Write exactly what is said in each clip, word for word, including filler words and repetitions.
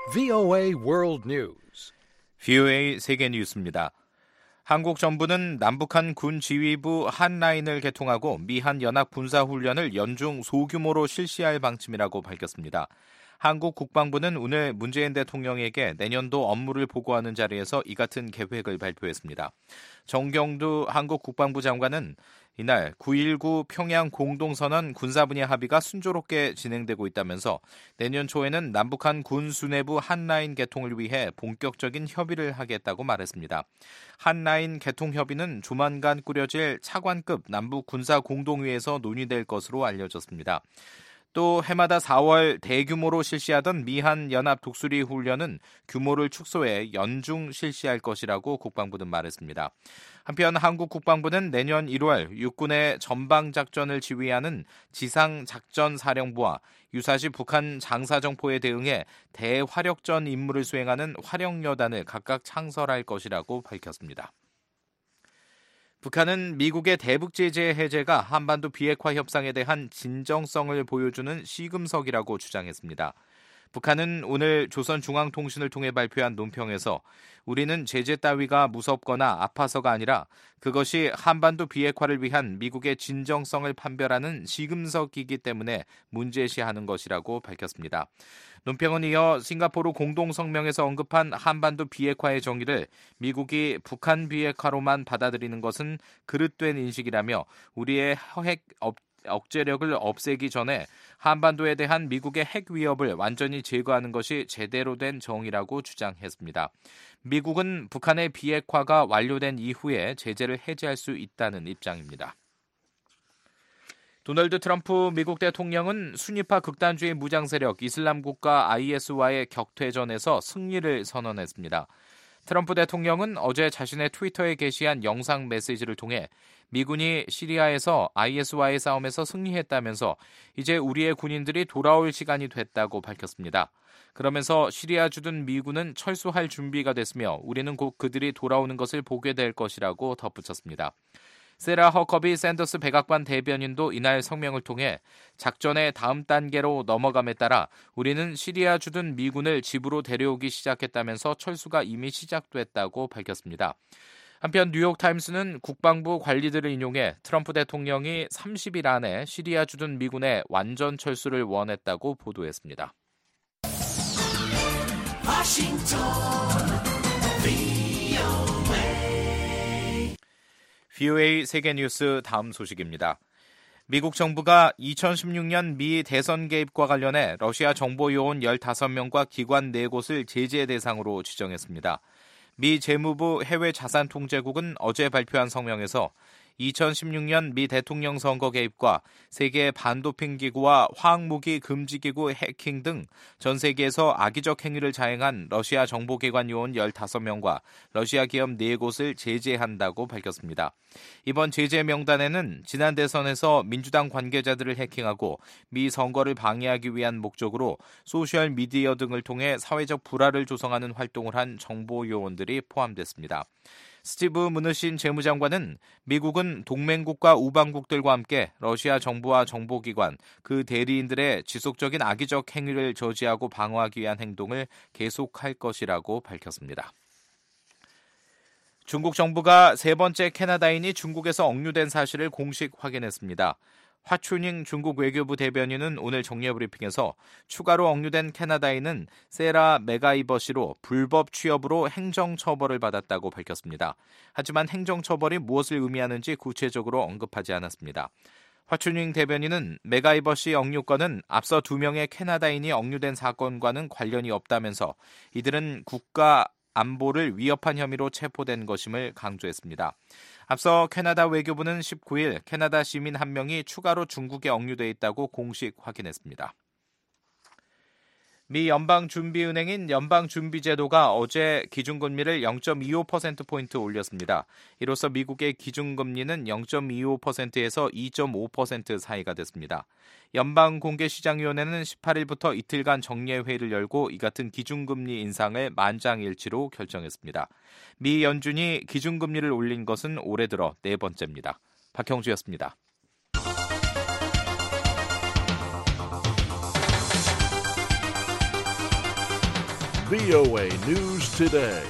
브이오에이 World News. 브이오에이 세계 뉴스입니다. 한국 정부는 남북한 군 지휘부 한라인을 개통하고 미한 연합 군사 훈련을 연중 소규모로 실시할 방침이라고 밝혔습니다. 한국 국방부는 오늘 문재인 대통령에게 내년도 업무를 보고하는 자리에서 이 같은 계획을 발표했습니다. 정경두 한국 국방부 장관은 이날 구일구 평양 공동선언 군사 분야 합의가 순조롭게 진행되고 있다면서 내년 초에는 남북한 군 수뇌부 한라인 개통을 위해 본격적인 협의를 하겠다고 말했습니다. 한라인 개통 협의는 조만간 꾸려질 차관급 남북 군사 공동회에서 논의될 것으로 알려졌습니다. 또 해마다 사월 대규모로 실시하던 미한 연합 독수리 훈련은 규모를 축소해 연중 실시할 것이라고 국방부는 말했습니다. 한편 한국 국방부는 내년 일월 육군의 전방작전을 지휘하는 지상작전사령부와 유사시 북한 장사정포에 대응해 대화력전 임무를 수행하는 화력여단을 각각 창설할 것이라고 밝혔습니다. 북한은 미국의 대북 제재 해제가 한반도 비핵화 협상에 대한 진정성을 보여주는 시금석이라고 주장했습니다. 북한은 오늘 조선중앙통신을 통해 발표한 논평에서 우리는 제재 따위가 무섭거나 아파서가 아니라 그것이 한반도 비핵화를 위한 미국의 진정성을 판별하는 시금석이기 때문에 문제시하는 것이라고 밝혔습니다. 논평은 이어 싱가포르 공동성명에서 언급한 한반도 비핵화의 정의를 미국이 북한 비핵화로만 받아들이는 것은 그릇된 인식이라며 우리의 핵 업 억제력을 없애기 전에 한반도에 대한 미국의 핵 위협을 완전히 제거하는 것이 제대로 된 정의라고 주장했습니다. 미국은 북한의 비핵화가 완료된 이후에 제재를 해제할 수 있다는 입장입니다. 도널드 트럼프 미국 대통령은 순위파 극단주의 무장 세력 이슬람 국가 아이에스와의 격퇴전에서 승리를 선언했습니다. 트럼프 대통령은 어제 자신의 트위터에 게시한 영상 메시지를 통해 미군이 시리아에서 아이에스와의 싸움에서 승리했다면서 이제 우리의 군인들이 돌아올 시간이 됐다고 밝혔습니다. 그러면서 시리아 주둔 미군은 철수할 준비가 됐으며 우리는 곧 그들이 돌아오는 것을 보게 될 것이라고 덧붙였습니다. 세라 허커비 샌더스 백악관 대변인도 이날 성명을 통해 작전의 다음 단계로 넘어감에 따라 우리는 시리아 주둔 미군을 집으로 데려오기 시작했다면서 철수가 이미 시작됐다고 밝혔습니다. 한편 뉴욕타임스는 국방부 관리들을 인용해 트럼프 대통령이 삼십 일 안에 시리아 주둔 미군의 완전 철수를 원했다고 보도했습니다. 워싱턴 브이오에이 세계뉴스 다음 소식입니다. 미국 정부가 이천십육 년 미 대선 개입과 관련해 러시아 정보요원 열다섯 명과 기관 네 곳을 제재 대상으로 지정했습니다. 미 재무부 해외자산통제국은 어제 발표한 성명에서 이천십육 년 미 대통령 선거 개입과 세계 반도핑 기구와 화학무기 금지 기구 해킹 등 전 세계에서 악의적 행위를 자행한 러시아 정보기관 요원 열다섯 명과 러시아 기업 네 곳을 제재한다고 밝혔습니다. 이번 제재 명단에는 지난 대선에서 민주당 관계자들을 해킹하고 미 선거를 방해하기 위한 목적으로 소셜 미디어 등을 통해 사회적 불화를 조성하는 활동을 한 정보 요원들이 포함됐습니다. 스티브 무누신 재무장관은 미국은 동맹국과 우방국들과 함께 러시아 정부와 정보기관, 그 대리인들의 지속적인 악의적 행위를 저지하고 방어하기 위한 행동을 계속할 것이라고 밝혔습니다. 중국 정부가 세 번째 캐나다인이 중국에서 억류된 사실을 공식 확인했습니다. 화춘잉 중국 외교부 대변인은 오늘 정례브리핑에서 추가로 억류된 캐나다인은 세라 메가이버 씨로 불법 취업으로 행정처벌을 받았다고 밝혔습니다. 하지만 행정처벌이 무엇을 의미하는지 구체적으로 언급하지 않았습니다. 화춘잉 대변인은 메가이버 씨 억류건은 앞서 두 명의 캐나다인이 억류된 사건과는 관련이 없다면서 이들은 국가 안보를 위협한 혐의로 체포된 것임을 강조했습니다. 앞서 캐나다 외교부는 십구 일 캐나다 시민 한 명이 추가로 중국에 억류돼 있다고 공식 확인했습니다. 미 연방준비은행인 연방준비제도가 어제 기준금리를 영 점 이오 퍼센트포인트 올렸습니다. 이로써 미국의 기준금리는 영 점 이오 퍼센트에서 이 점 오 퍼센트 사이가 됐습니다. 연방공개시장위원회는 십팔 일부터 이틀간 정례회의를 열고 이 같은 기준금리 인상을 만장일치로 결정했습니다. 미 연준이 기준금리를 올린 것은 올해 들어 네 번째입니다. 박형주였습니다. 브이오에이 News Today.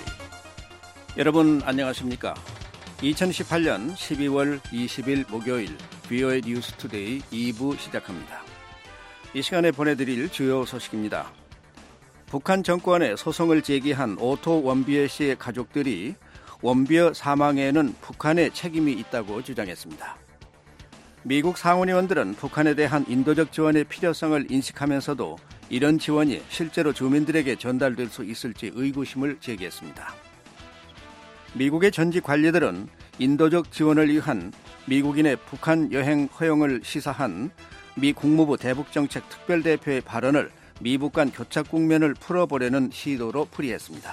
여러분 안녕하십니까? 이천십팔년 십이월 이십일 목요일 브이오에이 뉴스 투데이 이 부 시작합니다. 이 시간에 보내드릴 주요 소식입니다. 북한 정권에 소송을 제기한 오토 원비어 씨의 가족들이 원비어 사망에는 북한의 책임이 있다고 주장했습니다. 미국 상원의원들은 북한에 대한 인도적 지원의 필요성을 인식하면서도 이런 지원이 실제로 주민들에게 전달될 수 있을지 의구심을 제기했습니다. 미국의 전직 관리들은 인도적 지원을 위한 미국인의 북한 여행 허용을 시사한 미 국무부 대북정책 특별대표의 발언을 미북 간 교착 국면을 풀어보려는 시도로 풀이했습니다.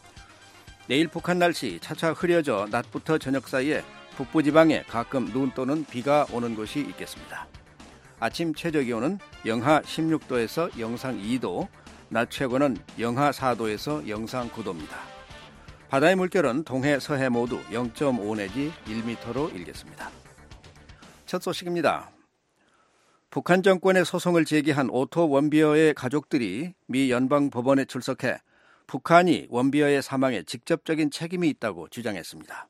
내일 북한 날씨 차차 흐려져 낮부터 저녁 사이에 북부지방에 가끔 눈 또는 비가 오는 곳이 있겠습니다. 아침 최저기온은 영하 십육 도에서 영상 이 도, 낮 최고는 영하 사 도에서 영상 구 도입니다. 바다의 물결은 동해, 서해 모두 영 점 오 내지 일 미터로 일겠습니다. 첫 소식입니다. 북한 정권의 소송을 제기한 오토 원비어의 가족들이 미 연방법원에 출석해 북한이 원비어의 사망에 직접적인 책임이 있다고 주장했습니다.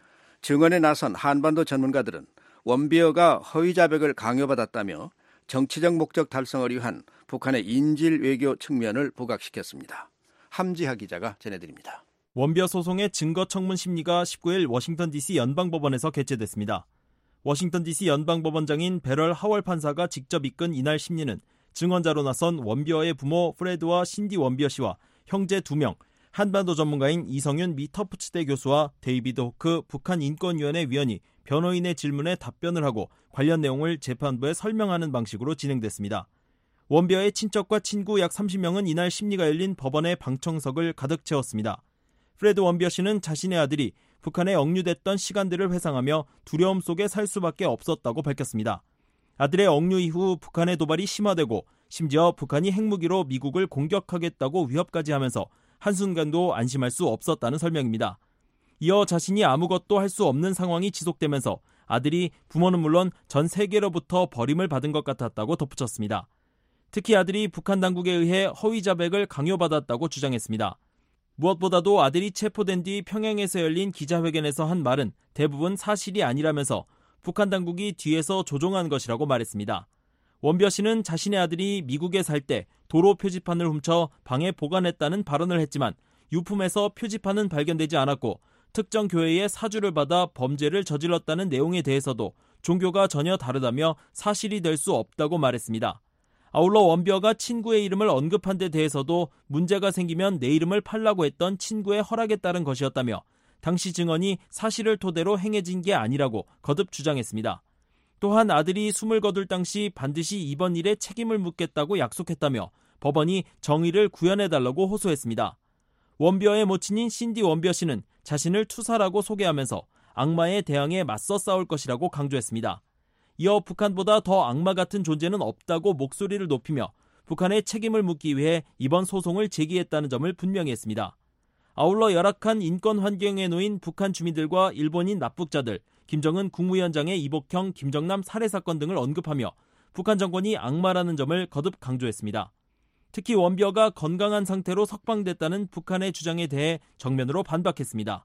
증언에 나선 한반도 전문가들은 원비어가 허위 자백을 강요받았다며 정치적 목적 달성을 위한 북한의 인질 외교 측면을 부각시켰습니다. 함지하 기자가 전해드립니다. 원비어 소송의 증거 청문 심리가 십구일 워싱턴 디씨 연방법원에서 개최됐습니다. 워싱턴 디씨 연방법원장인 베럴 하월 판사가 직접 이끈 이날 심리는 증언자로 나선 원비어의 부모 프레드와 신디 원비어 씨와 형제 두 명, 한반도 전문가인 이성윤 미 터프츠대 교수와 데이비드 호크 북한 인권위원회 위원이 변호인의 질문에 답변을 하고 관련 내용을 재판부에 설명하는 방식으로 진행됐습니다. 원비어의 친척과 친구 약 삼십 명은 이날 심리가 열린 법원의 방청석을 가득 채웠습니다. 프레드 원비어 씨는 자신의 아들이 북한에 억류됐던 시간들을 회상하며 두려움 속에 살 수밖에 없었다고 밝혔습니다. 아들의 억류 이후 북한의 도발이 심화되고 심지어 북한이 핵무기로 미국을 공격하겠다고 위협까지 하면서 한순간도 안심할 수 없었다는 설명입니다. 이어 자신이 아무것도 할 수 없는 상황이 지속되면서 아들이 부모는 물론 전 세계로부터 버림을 받은 것 같았다고 덧붙였습니다. 특히 아들이 북한 당국에 의해 허위 자백을 강요받았다고 주장했습니다. 무엇보다도 아들이 체포된 뒤 평양에서 열린 기자회견에서 한 말은 대부분 사실이 아니라면서 북한 당국이 뒤에서 조종한 것이라고 말했습니다. 원비어 씨는 자신의 아들이 미국에 살 때 도로 표지판을 훔쳐 방에 보관했다는 발언을 했지만 유품에서 표지판은 발견되지 않았고 특정 교회의 사주를 받아 범죄를 저질렀다는 내용에 대해서도 종교가 전혀 다르다며 사실이 될 수 없다고 말했습니다. 아울러 원비어가 친구의 이름을 언급한 데 대해서도 문제가 생기면 내 이름을 팔라고 했던 친구의 허락에 따른 것이었다며 당시 증언이 사실을 토대로 행해진 게 아니라고 거듭 주장했습니다. 또한 아들이 숨을 거둘 당시 반드시 이번 일에 책임을 묻겠다고 약속했다며 법원이 정의를 구현해달라고 호소했습니다. 원비어의 모친인 신디 원비어 씨는 자신을 투사라고 소개하면서 악마의 대항에 맞서 싸울 것이라고 강조했습니다. 이어 북한보다 더 악마 같은 존재는 없다고 목소리를 높이며 북한의 책임을 묻기 위해 이번 소송을 제기했다는 점을 분명히 했습니다. 아울러 열악한 인권 환경에 놓인 북한 주민들과 일본인 납북자들, 김정은 국무위원장의 이복형 김정남 살해 사건 등을 언급하며 북한 정권이 악마라는 점을 거듭 강조했습니다. 특히 원비어가 건강한 상태로 석방됐다는 북한의 주장에 대해 정면으로 반박했습니다.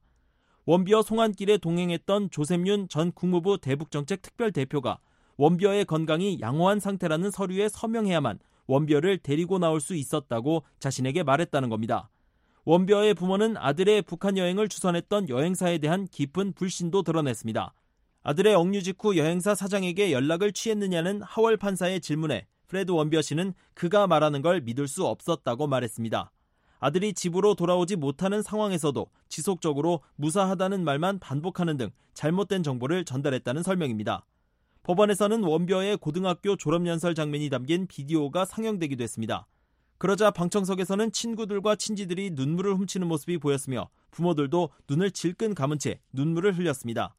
원비어 송환길에 동행했던 조셉윤 전 국무부 대북정책 특별대표가 원비어의 건강이 양호한 상태라는 서류에 서명해야만 원비어를 데리고 나올 수 있었다고 자신에게 말했다는 겁니다. 원비어의 부모는 아들의 북한 여행을 주선했던 여행사에 대한 깊은 불신도 드러냈습니다. 아들의 억류 직후 여행사 사장에게 연락을 취했느냐는 하월 판사의 질문에 프레드 원비어 씨는 그가 말하는 걸 믿을 수 없었다고 말했습니다. 아들이 집으로 돌아오지 못하는 상황에서도 지속적으로 무사하다는 말만 반복하는 등 잘못된 정보를 전달했다는 설명입니다. 법원에서는 원비어의 고등학교 졸업연설 장면이 담긴 비디오가 상영되기도 했습니다. 그러자 방청석에서는 친구들과 친지들이 눈물을 훔치는 모습이 보였으며 부모들도 눈을 질끈 감은 채 눈물을 흘렸습니다.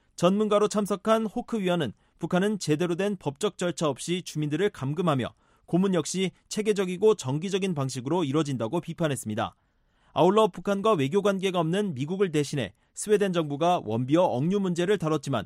전문가로 참석한 호크 위원은 북한은 제대로 된 법적 절차 없이 주민들을 감금하며 고문 역시 체계적이고 정기적인 방식으로 이뤄진다고 비판했습니다. 아울러 북한과 외교관계가 없는 미국을 대신해 스웨덴 정부가 원비어 억류 문제를 다뤘지만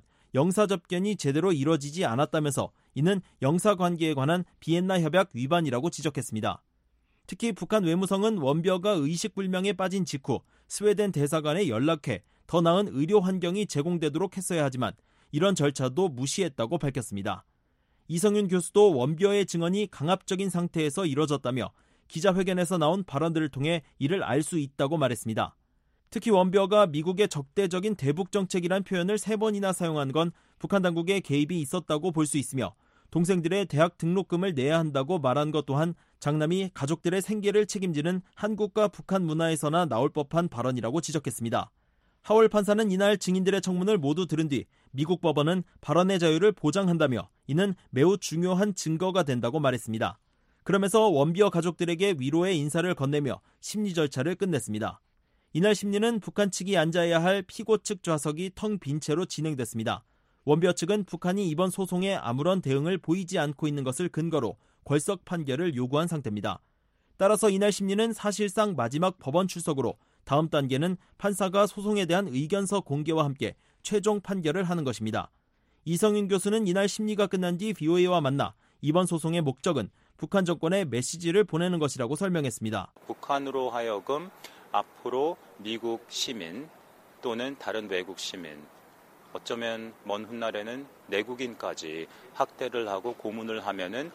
영사접견이 제대로 이뤄지지 않았다면서 이는 영사관계에 관한 비엔나 협약 위반이라고 지적했습니다. 특히 북한 외무성은 원벼가 의식불명에 빠진 직후 스웨덴 대사관에 연락해 더 나은 의료 환경이 제공되도록 했어야 하지만 이런 절차도 무시했다고 밝혔습니다. 이성윤 교수도 원벼의 증언이 강압적인 상태에서 이뤄졌다며 기자회견에서 나온 발언들을 통해 이를 알 수 있다고 말했습니다. 특히 원벼가 미국의 적대적인 대북 정책이란 표현을 세 번이나 사용한 건 북한 당국의 개입이 있었다고 볼 수 있으며 동생들의 대학 등록금을 내야 한다고 말한 것 또한 장남이 가족들의 생계를 책임지는 한국과 북한 문화에서나 나올 법한 발언이라고 지적했습니다. 하월 판사는 이날 증인들의 청문을 모두 들은 뒤 미국 법원은 발언의 자유를 보장한다며 이는 매우 중요한 증거가 된다고 말했습니다. 그러면서 원비어 가족들에게 위로의 인사를 건네며 심리 절차를 끝냈습니다. 이날 심리는 북한 측이 앉아야 할 피고 측 좌석이 텅 빈 채로 진행됐습니다. 원비어 측은 북한이 이번 소송에 아무런 대응을 보이지 않고 있는 것을 근거로 궐석 판결을 요구한 상태입니다. 따라서 이날 심리는 사실상 마지막 법원 출석으로 다음 단계는 판사가 소송에 대한 의견서 공개와 함께 최종 판결을 하는 것입니다. 이성윤 교수는 이날 심리가 끝난 뒤 브이오에이와 만나 이번 소송의 목적은 북한 정권에 메시지를 보내는 것이라고 설명했습니다. 북한으로 하여금 앞으로 미국 시민 또는 다른 외국 시민, 어쩌면 먼 훗날에는 내국인까지 학대를 하고 고문을 하면은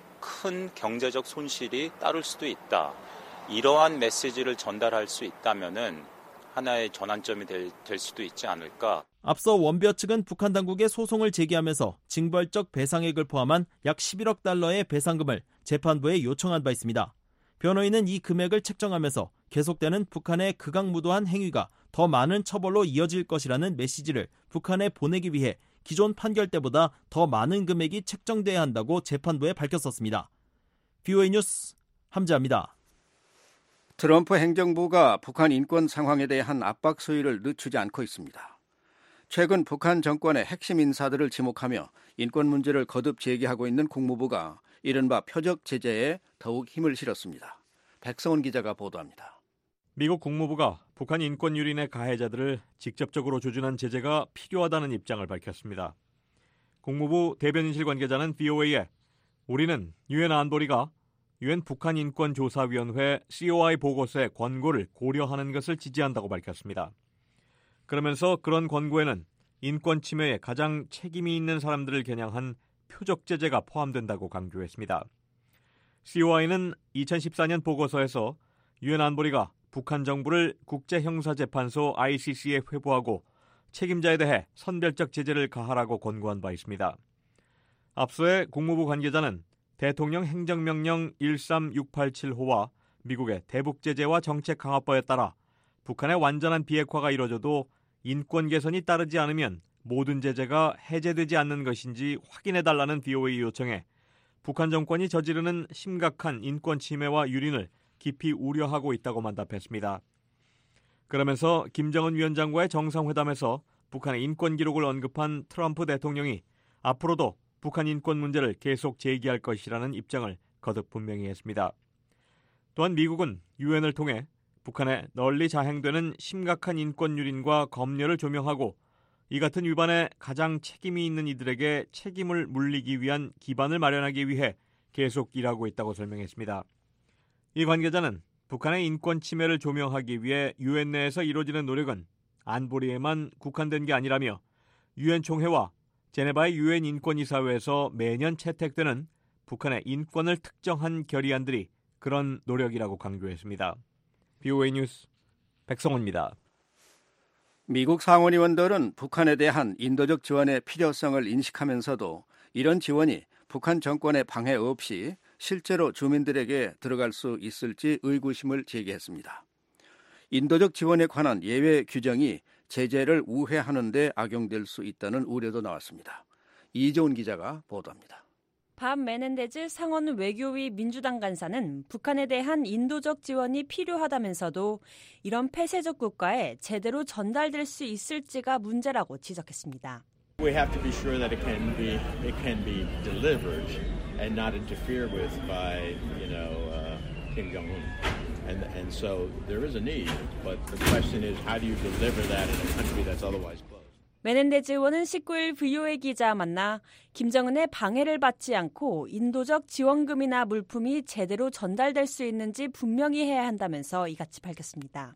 큰 경제적 손실이 따를 수도 있다. 이러한 메시지를 전달할 수 있다면은 하나의 전환점이 될, 될 수도 있지 않을까. 앞서 원비어 측은 북한 당국에 소송을 제기하면서 징벌적 배상액을 포함한 약 십일억 달러의 배상금을 재판부에 요청한 바 있습니다. 변호인은 이 금액을 책정하면서 계속되는 북한의 극악무도한 행위가 더 많은 처벌로 이어질 것이라는 메시지를 북한에 보내기 위해 기존 판결 때보다 더 많은 금액이 책정돼야 한다고 재판부에 밝혔었습니다. 브이오에이 뉴스 함재합니다. 트럼프 행정부가 북한 인권 상황에 대한 압박 수위를 늦추지 않고 있습니다. 최근 북한 정권의 핵심 인사들을 지목하며 인권 문제를 거듭 제기하고 있는 국무부가 이른바 표적 제재에 더욱 힘을 실었습니다. 백성원 기자가 보도합니다. 미국 국무부가 북한 인권 유린의 가해자들을 직접적으로 조준한 제재가 필요하다는 입장을 밝혔습니다. 국무부 대변인실 관계자는 브이오에이에 우리는 유엔 안보리가 유엔 북한인권조사위원회 씨오아이 보고서의 권고를 고려하는 것을 지지한다고 밝혔습니다. 그러면서 그런 권고에는 인권 침해에 가장 책임이 있는 사람들을 겨냥한 표적 제재가 포함된다고 강조했습니다. 씨오아이는 이천십사 년 보고서에서 유엔 안보리가 북한 정부를 국제형사재판소 아이씨씨에 회부하고 책임자에 대해 선별적 제재를 가하라고 권고한 바 있습니다. 앞서의 국무부 관계자는 대통령 행정명령 일삼육팔칠 호와 미국의 대북제재와 정책 강화법에 따라 북한의 완전한 비핵화가 이뤄져도 인권 개선이 따르지 않으면 모든 제재가 해제되지 않는 것인지 확인해달라는 브이오에이 요청에 북한 정권이 저지르는 심각한 인권 침해와 유린을 깊이 우려하고 있다고만 답했습니다. 그러면서 김정은 위원장과의 정상회담에서 북한의 인권 기록을 언급한 트럼프 대통령이 앞으로도 북한 인권 문제를 계속 제기할 것이라는 입장을 거듭 분명히 했습니다. 또한 미국은 유엔을 통해 북한에 널리 자행되는 심각한 인권 유린과 검열을 조명하고 이 같은 위반에 가장 책임이 있는 이들에게 책임을 물리기 위한 기반을 마련하기 위해 계속 일하고 있다고 설명했습니다. 이 관계자는 북한의 인권 침해를 조명하기 위해 유엔 내에서 이루어지는 노력은 안보리에만 국한된 게 아니라며 유엔 총회와 제네바의 유엔 인권이사회에서 매년 채택되는 북한의 인권을 특정한 결의안들이 그런 노력이라고 강조했습니다. 브이오에이 뉴스 백성호입니다. 미국 상원의원들은 북한에 대한 인도적 지원의 필요성을 인식하면서도 이런 지원이 북한 정권의 방해 없이 실제로 주민들에게 들어갈 수 있을지 의구심을 제기했습니다. 인도적 지원에 관한 예외 규정이 제재를 우회하는 데 악용될 수 있다는 우려도 나왔습니다. 이재훈 기자가 보도합니다. 밥 메넨데즈 상원 외교위 민주당 간사는 북한에 대한 인도적 지원이 필요하다면서도 이런 폐쇄적 국가에 제대로 전달될 수 있을지가 문제라고 지적했습니다. We have to be sure that it can be it can be delivered and not interfered with by, you know, uh, Kim Jong-un. And and so there is a need, but the question is how do you deliver that in a country that's otherwise closed? 메넨데즈 의원은 십구 일 브이오에이 기자와 만나 김정은의 방해를 받지 않고 인도적 지원금이나 물품이 제대로 전달될 수 있는지 분명히 해야 한다면서 이같이 밝혔습니다.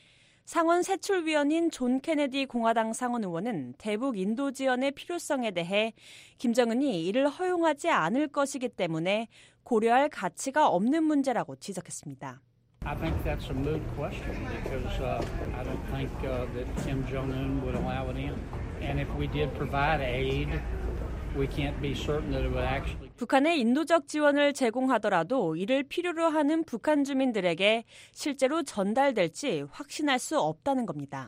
상원 세출위원인 존 케네디 공화당 상원 의원은 대북 인도 지원의 필요성에 대해 김정은이 이를 허용하지 않을 것이기 때문에 고려할 가치가 없는 문제라고 지적했습니다. I think that's a moot question because uh, I don't think uh, that Kim Jong-un would allow it in. And if we did provide aid, we can't be certain that it would actually. 북한의 인도적 지원을 제공하더라도 이를 필요로 하는 북한 주민들에게 실제로 전달될지 확신할 수 없다는 겁니다.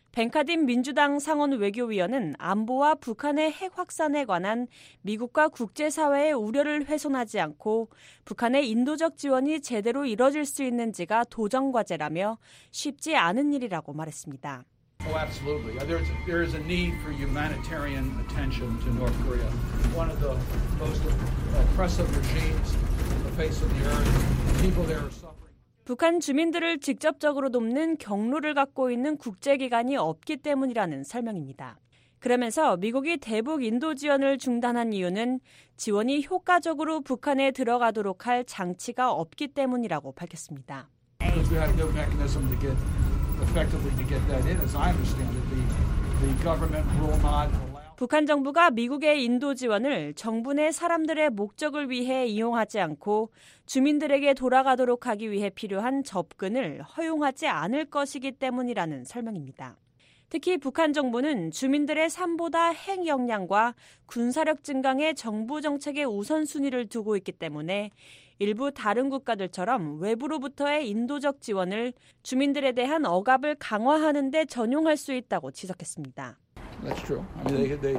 벤카딘 민주당 상원 외교위원은 안보와 북한의 핵 확산에 관한 미국과 국제사회의 우려를 훼손하지 않고 북한의 인도적 지원이 제대로 이뤄질 수 있는지가 도전과제라며 쉽지 않은 일이라고 말했습니다. Oh, absolutely. There is, there is a need for humanitarian attention to North Korea. One of the most oppressive regimes on the face of the earth. People there are suffering. 북한 주민들을 직접적으로 돕는 경로를 갖고 있는 국제기관이 없기 때문이라는 설명입니다. 그러면서 미국이 대북 인도 지원을 중단한 이유는 지원이 효과적으로 북한에 들어가도록 할 장치가 없기 때문이라고 밝혔습니다. We had no mechanism to get effectively to get that in, as I understand it. The, the government will not allow. 북한 정부가 미국의 인도 지원을 정부 내 사람들의 목적을 위해 이용하지 않고 주민들에게 돌아가도록 하기 위해 필요한 접근을 허용하지 않을 것이기 때문이라는 설명입니다. 특히 북한 정부는 주민들의 삶보다 핵 역량과 군사력 증강에 정부 정책의 우선순위를 두고 있기 때문에 일부 다른 국가들처럼 외부로부터의 인도적 지원을 주민들에 대한 억압을 강화하는 데 전용할 수 있다고 지적했습니다. That's true. I mean, they, they,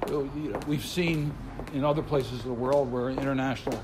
we've seen in other places of the world where international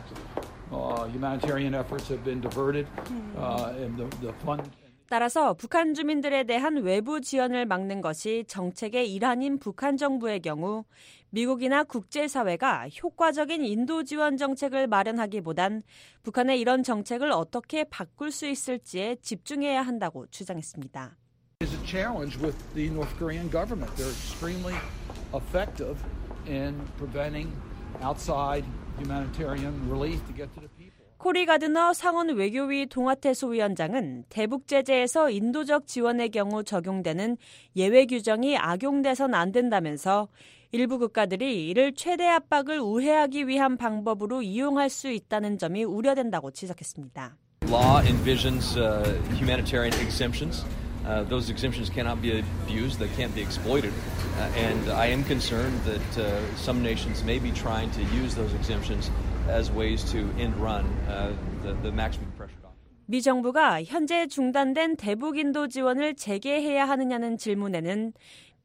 uh, humanitarian efforts have been diverted, uh, and the, the fund. 따라서 북한 주민들에 대한 외부 지원을 막는 것이 정책의 일환인 북한 정부의 경우 미국이나 국제사회가 효과적인 인도 지원 정책을 마련하기보단 북한의 이런 정책을 어떻게 바꿀 수 있을지에 집중해야 한다고 주장했습니다. Is a challenge with the North Korean government. They're extremely effective in preventing outside humanitarian relief to get to the people. 코리 가드너 상원 외교위 동아태 소위원장은 대북 제재에서 인도적 지원의 경우 적용되는 예외 규정이 악용돼선 안 된다면서 일부 국가들이 이를 최대 압박을 우회하기 위한 방법으로 이용할 수 있다는 점이 우려된다고 지적했습니다. Law envisions uh, humanitarian exemptions. Uh, those exemptions cannot be abused, they can't be exploited. Uh, and I am concerned that uh, some nations may be trying to use those exemptions as ways to end run uh, the, the maximum pressure doctrine. 미 정부가 현재 중단된 대북 인도 지원을 재개해야 하느냐는 질문에는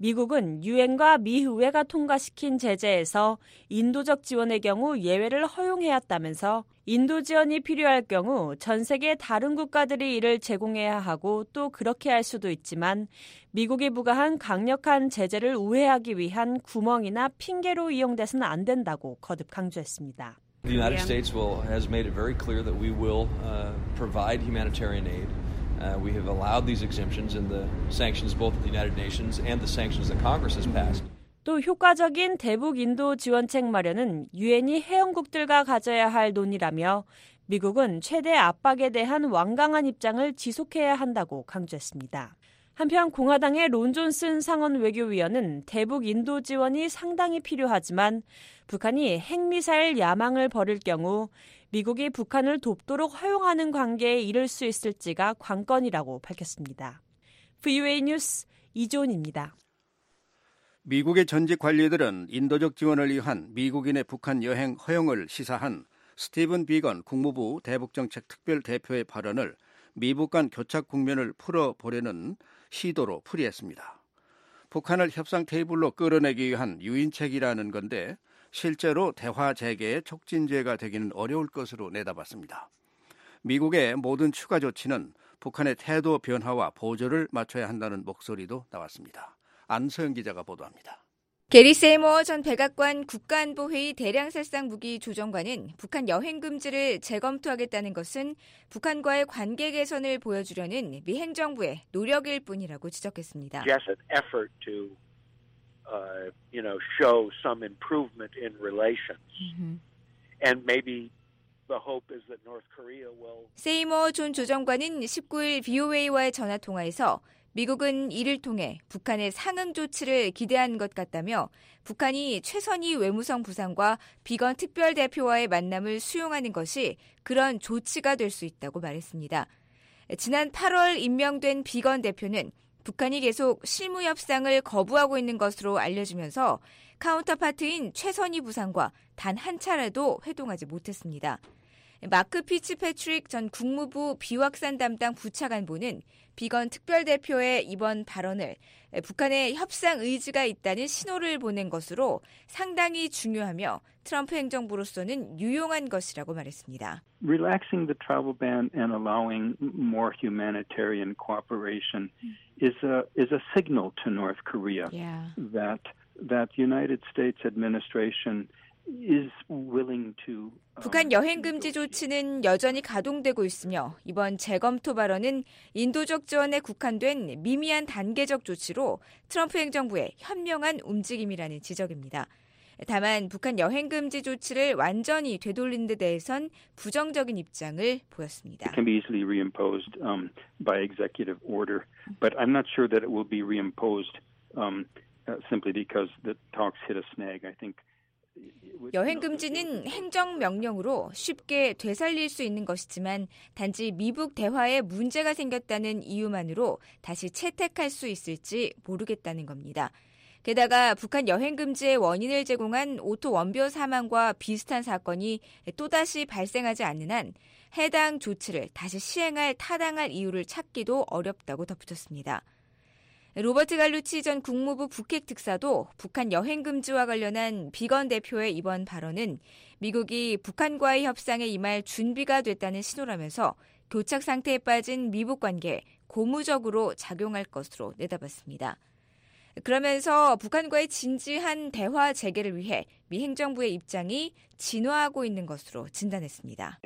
미국은 유엔과 미 의회가 통과시킨 제재에서 인도적 지원의 경우 예외를 허용해왔다면서 인도 지원이 필요할 경우 전 세계 다른 국가들이 이를 제공해야 하고 또 그렇게 할 수도 있지만 미국이 부과한 강력한 제재를 우회하기 위한 구멍이나 핑계로 이용돼서는 안 된다고 거듭 강조했습니다. The United States will, has made it very clear that we will uh, provide humanitarian aid. Uh, we have allowed these exemptions in the sanctions both of the United Nations and the sanctions that Congress has passed. 또 효과적인 대북 인도 지원책 마련은 유엔이 회원국들과 가져야 할 논의라며 미국은 최대 압박에 대한 완강한 입장을 지속해야 한다고 강조했습니다. 한편 공화당의 론 존슨 상원 외교위원은 대북 인도 지원이 상당히 필요하지만 북한이 핵미사일 야망을 벌일 경우 미국이 북한을 돕도록 허용하는 관계에 이를 수 있을지가 관건이라고 밝혔습니다. 브이오에이 뉴스 이조은입니다. 미국의 전직 관리들은 인도적 지원을 위한 미국인의 북한 여행 허용을 시사한 스티븐 비건 국무부 대북정책 특별대표의 발언을 미북 간 교착 국면을 풀어보려는 시도로 풀이했습니다. 북한을 협상 테이블로 끌어내기 위한 유인책이라는 건데 실제로 대화 재개의 촉진제가 되기는 어려울 것으로 내다봤습니다. 미국의 모든 추가 조치는 북한의 태도 변화와 보조를 맞춰야 한다는 목소리도 나왔습니다. 안서영 기자가 보도합니다. 게리 세이모어 전 백악관 국가안보회의 대량살상 무기 조정관은 북한 여행 금지를 재검토하겠다는 것은 북한과의 관계 개선을 보여주려는 미 행정부의 노력일 뿐이라고 지적했습니다. Just an effort to uh, you know, show some improvement in relations. Mm-hmm. And maybe the hope is that North Korea will. 세이머 존 조정관은 십구일 브이오에이와의 전화 통화에서 미국은 이를 통해 북한의 상응 조치를 기대한 것 같다며 북한이 최선희 외무성 부상과 비건 특별대표와의 만남을 수용하는 것이 그런 조치가 될 수 있다고 말했습니다. 지난 팔월 임명된 비건 대표는 북한이 계속 실무 협상을 거부하고 있는 것으로 알려지면서 카운터파트인 최선희 부상과 단 한 차례도 회동하지 못했습니다. 마크 피츠패트릭 전 국무부 비확산 담당 부차관보는 비건 특별대표의 이번 발언을 북한의 협상 의지가 있다는 신호를 보낸 것으로 상당히 중요하며 트럼프 행정부로서는 유용한 것이라고 말했습니다. Relaxing the travel ban and allowing more humanitarian cooperation is a is a signal to North Korea yeah. that that United States administration is willing to. 북한 여행 금지 조치는 여전히 가동되고 있으며 이번 재검토 발언은 인도적 지원에 국한된 미미한 단계적 조치로 트럼프 행정부의 현명한 움직임이라는 지적입니다. 다만 북한 여행 금지 조치를 완전히 되돌린 데 대해선 부정적인 입장을 보였습니다. It can be easily reimposed um, by executive order, but I'm not sure that it will be reimposed um, uh, simply because the talks hit a snag. I think. 여행 금지는 행정명령으로 쉽게 되살릴 수 있는 것이지만 단지 미북 대화에 문제가 생겼다는 이유만으로 다시 채택할 수 있을지 모르겠다는 겁니다. 게다가 북한 여행 금지의 원인을 제공한 오토 원비어 사망과 비슷한 사건이 또다시 발생하지 않는 한 해당 조치를 다시 시행할 타당할 이유를 찾기도 어렵다고 덧붙였습니다. 로버트 갈루치 전 국무부 북핵 특사도 북한 여행 금지와 관련한 비건 대표의 이번 발언은 미국이 북한과의 협상에 임할 준비가 됐다는 신호라면서 교착 상태에 빠진 미북 관계에 고무적으로 작용할 것으로 내다봤습니다. 그러면서 북한과의 진지한 대화 재개를 위해 미 행정부의 입장이 진화하고 있는 것으로 진단했습니다.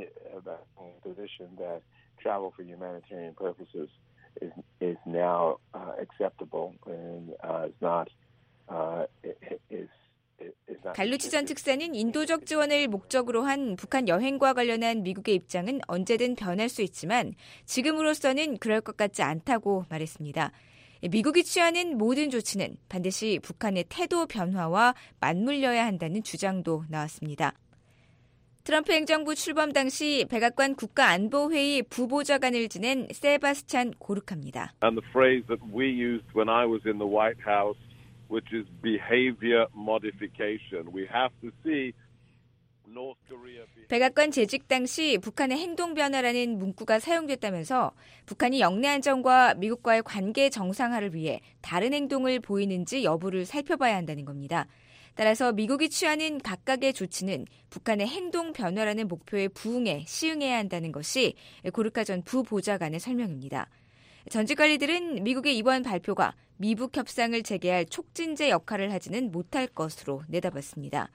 Is, is now uh, acceptable and uh, is not uh, is, is not. 갈루치 전 특사는 인도적 지원을 목적으로 한 북한 여행과 관련한 미국의 입장은 언제든 변할 수 있지만 지금으로서는 그럴 것 같지 않다고 말했습니다. 미국이 취하는 모든 조치는 반드시 북한의 태도 변화와 맞물려야 한다는 주장도 나왔습니다. 트럼프 행정부 출범 당시 백악관 국가안보회의 부보좌관을 지낸 세바스찬 고르카입니다. And the phrase that we used when I was in the White House, which is behavior modification. We have to see North Korea. 백악관 재직 당시 북한의 행동 변화라는 문구가 사용됐다면서 북한이 영내 안정과 미국과의 관계 정상화를 위해 다른 행동을 보이는지 여부를 살펴봐야 한다는 겁니다. 따라서 미국이 취하는 각각의 조치는 북한의 행동 변화라는 목표에 부응해 시응해야 한다는 것이 고르카 전 부보좌관의 설명입니다. 전직 관리들은 미국의 이번 발표가 미북 협상을 재개할 촉진제 역할을 하지는 못할 것으로 내다봤습니다.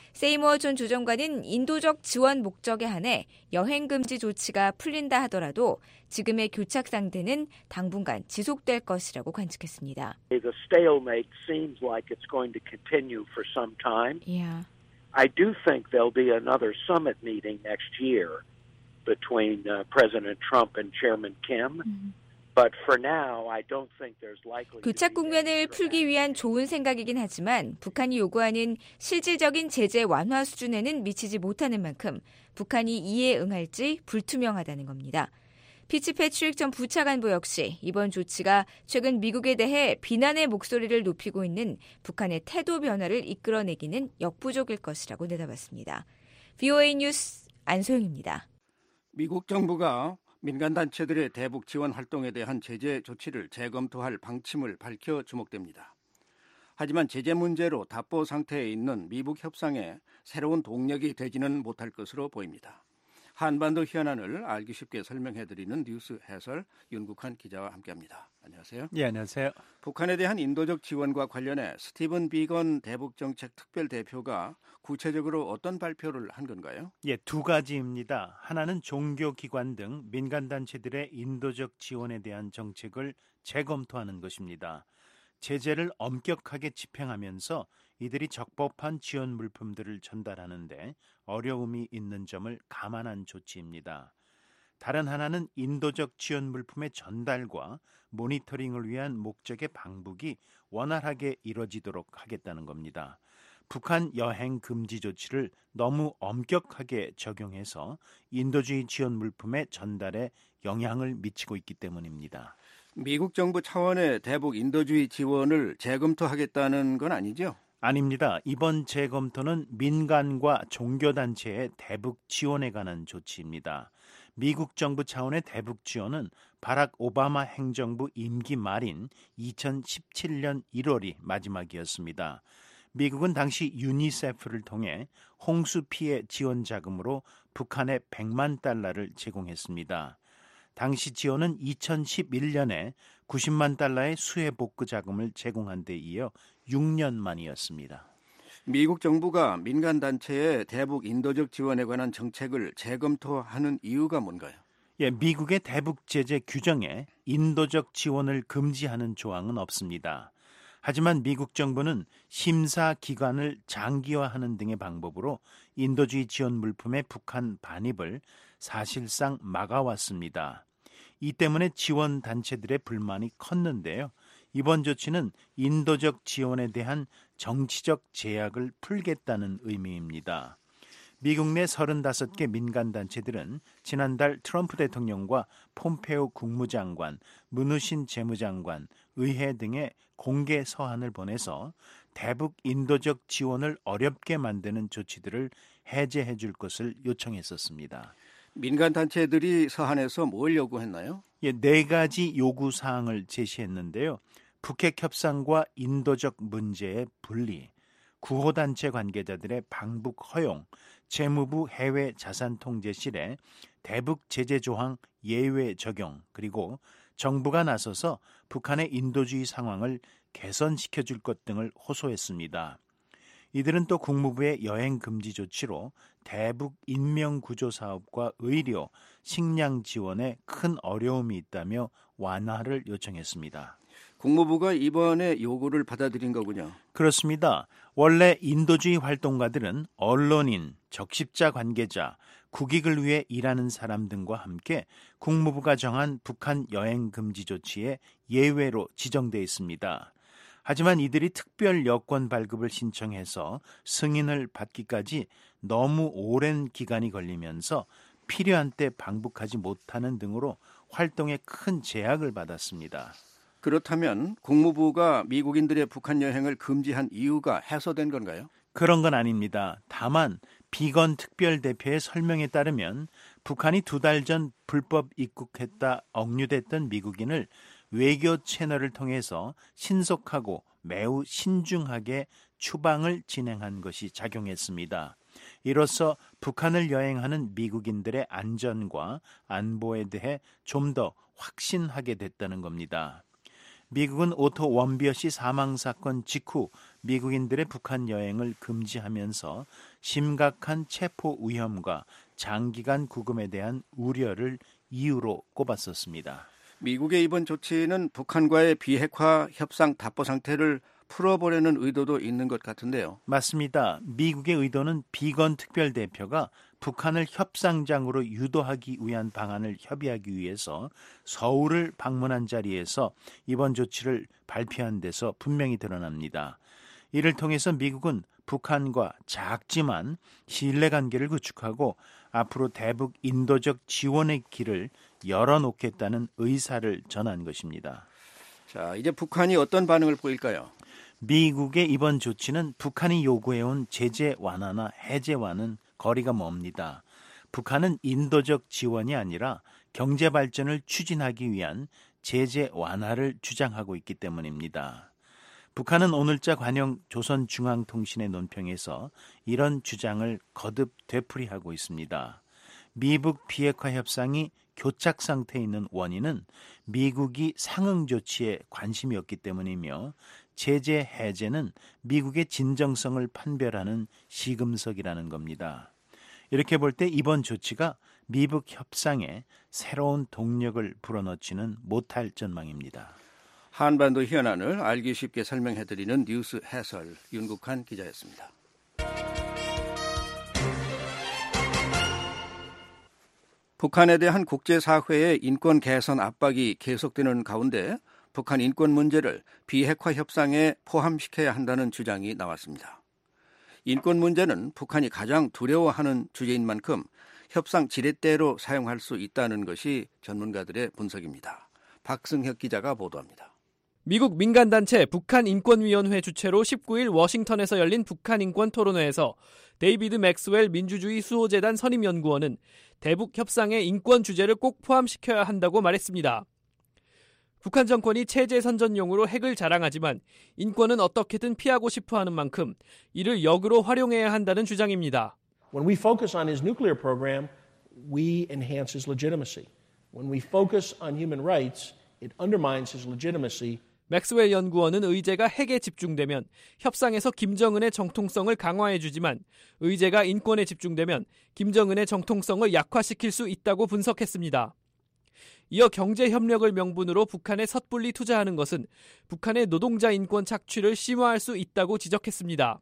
세이머 존 조정관은 인도적 지원 목적에 한해 여행 금지 조치가 풀린다 하더라도 지금의 교착 상태는 당분간 지속될 것이라고 관측했습니다. The stalemate seems like it's going to continue for some time. Yeah. I do think there'll be another summit meeting next year between uh, President Trump and Chairman Kim. Mm-hmm. But for now, I don't think there's likely. 교착 국면을 풀기 위한 좋은 생각이긴 하지만 북한이 요구하는 실질적인 제재 완화 수준에는 미치지 못하는 만큼 북한이 이에 응할지 불투명하다는 겁니다. 피츠패트릭 전 부차관보 역시 이번 조치가 최근 미국에 대해 비난의 목소리를 높이고 있는 북한의 태도 변화를 이끌어내기는 역부족일 것이라고 내다봤습니다. 브이오에이 뉴스 안소영입니다. 미국 정부가 민간단체들의 대북 지원 활동에 대한 제재 조치를 재검토할 방침을 밝혀 주목됩니다. 하지만 제재 문제로 답보 상태에 있는 미북 협상에 새로운 동력이 되지는 못할 것으로 보입니다. 한반도 현안을 알기 쉽게 설명해드리는 뉴스 해설 윤국한 기자와 함께합니다. 안녕하세요. 예, 안녕하세요. 북한에 대한 인도적 지원과 관련해 스티븐 비건 대북정책 특별대표가 구체적으로 어떤 발표를 한 건가요? 예, 두 가지입니다. 하나는 종교기관 등 민간단체들의 인도적 지원에 대한 정책을 재검토하는 것입니다. 제재를 엄격하게 집행하면서 이들이 적법한 지원 물품들을 전달하는데 어려움이 있는 점을 감안한 조치입니다. 다른 하나는 인도적 지원 물품의 전달과 모니터링을 위한 목적의 방북이 원활하게 이뤄지도록 하겠다는 겁니다. 북한 여행 금지 조치를 너무 엄격하게 적용해서 인도주의 지원 물품의 전달에 영향을 미치고 있기 때문입니다. 미국 정부 차원의 대북 인도주의 지원을 재검토하겠다는 건 아니죠? 아닙니다. 이번 재검토는 민간과 종교단체의 대북 지원에 관한 조치입니다. 미국 정부 차원의 대북 지원은 바락 오바마 행정부 임기 말인 이천십칠 년 일월이 마지막이었습니다. 미국은 당시 유니세프를 통해 홍수 피해 지원 자금으로 북한에 백만 달러를 제공했습니다. 당시 지원은 이천십일 년에 구십만 달러의 수해 복구 자금을 제공한 데 이어 육 년 만이었습니다. 미국 정부가 민간 단체의 대북 인도적 지원에 관한 정책을 재검토하는 이유가 뭔가요? 예, 미국의 대북 제재 규정에 인도적 지원을 금지하는 조항은 없습니다. 하지만 미국 정부는 심사 기관을 장기화하는 등의 방법으로 인도주의 지원 물품의 북한 반입을 사실상 막아왔습니다. 이 때문에 지원 단체들의 불만이 컸는데요. 이번 조치는 인도적 지원에 대한 정치적 제약을 풀겠다는 의미입니다. 미국 내 서른다섯 개 민간단체들은 지난달 트럼프 대통령과 폼페오 국무장관, 문우신 재무장관, 의회 등의 공개 서한을 보내서 대북 인도적 지원을 어렵게 만드는 조치들을 해제해 줄 것을 요청했었습니다. 민간단체들이 서한에서 뭘 요구했나요? 예, 네 가지 요구 사항을 제시했는데요. 북핵 협상과 인도적 문제의 분리, 구호단체 관계자들의 방북 허용, 재무부 해외 자산통제실에 대북 제재 조항 예외 적용, 그리고 정부가 나서서 북한의 인도주의 상황을 개선시켜 줄 것 등을 호소했습니다. 이들은 또 국무부의 여행 금지 조치로 대북 인명구조 사업과 의료, 식량 지원에 큰 어려움이 있다며 완화를 요청했습니다. 국무부가 이번에 요구를 받아들인 거군요. 그렇습니다. 원래 인도주의 활동가들은 언론인, 적십자 관계자, 국익을 위해 일하는 사람 등과 함께 국무부가 정한 북한 여행 금지 조치에 예외로 지정돼 있습니다. 하지만 이들이 특별 여권 발급을 신청해서 승인을 받기까지 너무 오랜 기간이 걸리면서 필요한 때 방북하지 못하는 등으로 활동에 큰 제약을 받았습니다. 그렇다면 국무부가 미국인들의 북한 여행을 금지한 이유가 해소된 건가요? 그런 건 아닙니다. 다만 비건 특별대표의 설명에 따르면 북한이 두 달 전 불법 입국했다 억류됐던 미국인을 외교 채널을 통해서 신속하고 매우 신중하게 추방을 진행한 것이 작용했습니다. 이로써 북한을 여행하는 미국인들의 안전과 안보에 대해 좀 더 확신하게 됐다는 겁니다. 미국은 오토 원비어 씨 사망 사건 직후 미국인들의 북한 여행을 금지하면서 심각한 체포 위험과 장기간 구금에 대한 우려를 이유로 꼽았었습니다. 미국의 이번 조치는 북한과의 비핵화 협상 답보 상태를 풀어보려는 의도도 있는 것 같은데요. 맞습니다. 미국의 의도는 비건 특별대표가 북한을 협상장으로 유도하기 위한 방안을 협의하기 위해서 서울을 방문한 자리에서 이번 조치를 발표한 데서 분명히 드러납니다. 이를 통해서 미국은 북한과 작지만 신뢰관계를 구축하고 앞으로 대북 인도적 지원의 길을 열어놓겠다는 의사를 전한 것입니다. 자, 이제 북한이 어떤 반응을 보일까요? 미국의 이번 조치는 북한이 요구해온 제재 완화나 해제와는 거리가 멉니다. 북한은 인도적 지원이 아니라 경제 발전을 추진하기 위한 제재 완화를 주장하고 있기 때문입니다. 북한은 오늘자 관영 조선중앙통신의 논평에서 이런 주장을 거듭 되풀이하고 있습니다. 미북 비핵화 협상이 교착 상태에 있는 원인은 미국이 상응 조치에 관심이 없기 때문이며 제재 해제는 미국의 진정성을 판별하는 시금석이라는 겁니다. 이렇게 볼 때 이번 조치가 미북 협상에 새로운 동력을 불어넣지는 못할 전망입니다. 한반도 현안을 알기 쉽게 설명해드리는 뉴스 해설 윤국한 기자였습니다. 북한에 대한 국제사회의 인권 개선 압박이 계속되는 가운데 북한 인권 문제를 비핵화 협상에 포함시켜야 한다는 주장이 나왔습니다. 인권 문제는 북한이 가장 두려워하는 주제인 만큼 협상 지렛대로 사용할 수 있다는 것이 전문가들의 분석입니다. 박승혁 기자가 보도합니다. 미국 민간단체 북한인권위원회 주최로 십구 일 워싱턴에서 열린 북한인권 토론회에서 데이비드 맥스웰 민주주의 수호재단 선임연구원은 대북 협상에 인권 주제를 꼭 포함시켜야 한다고 말했습니다. 북한 정권이 체제 선전용으로 핵을 자랑하지만 인권은 어떻게든 피하고 싶어하는 만큼 이를 역으로 활용해야 한다는 주장입니다. When we focus on his nuclear program, we enhance his legitimacy. When we focus on human rights, it undermines his legitimacy. 맥스웰 연구원은 의제가 핵에 집중되면 협상에서 김정은의 정통성을 강화해주지만 의제가 인권에 집중되면 김정은의 정통성을 약화시킬 수 있다고 분석했습니다. 이어 경제협력을 명분으로 북한에 섣불리 투자하는 것은 북한의 노동자 인권 착취를 심화할 수 있다고 지적했습니다.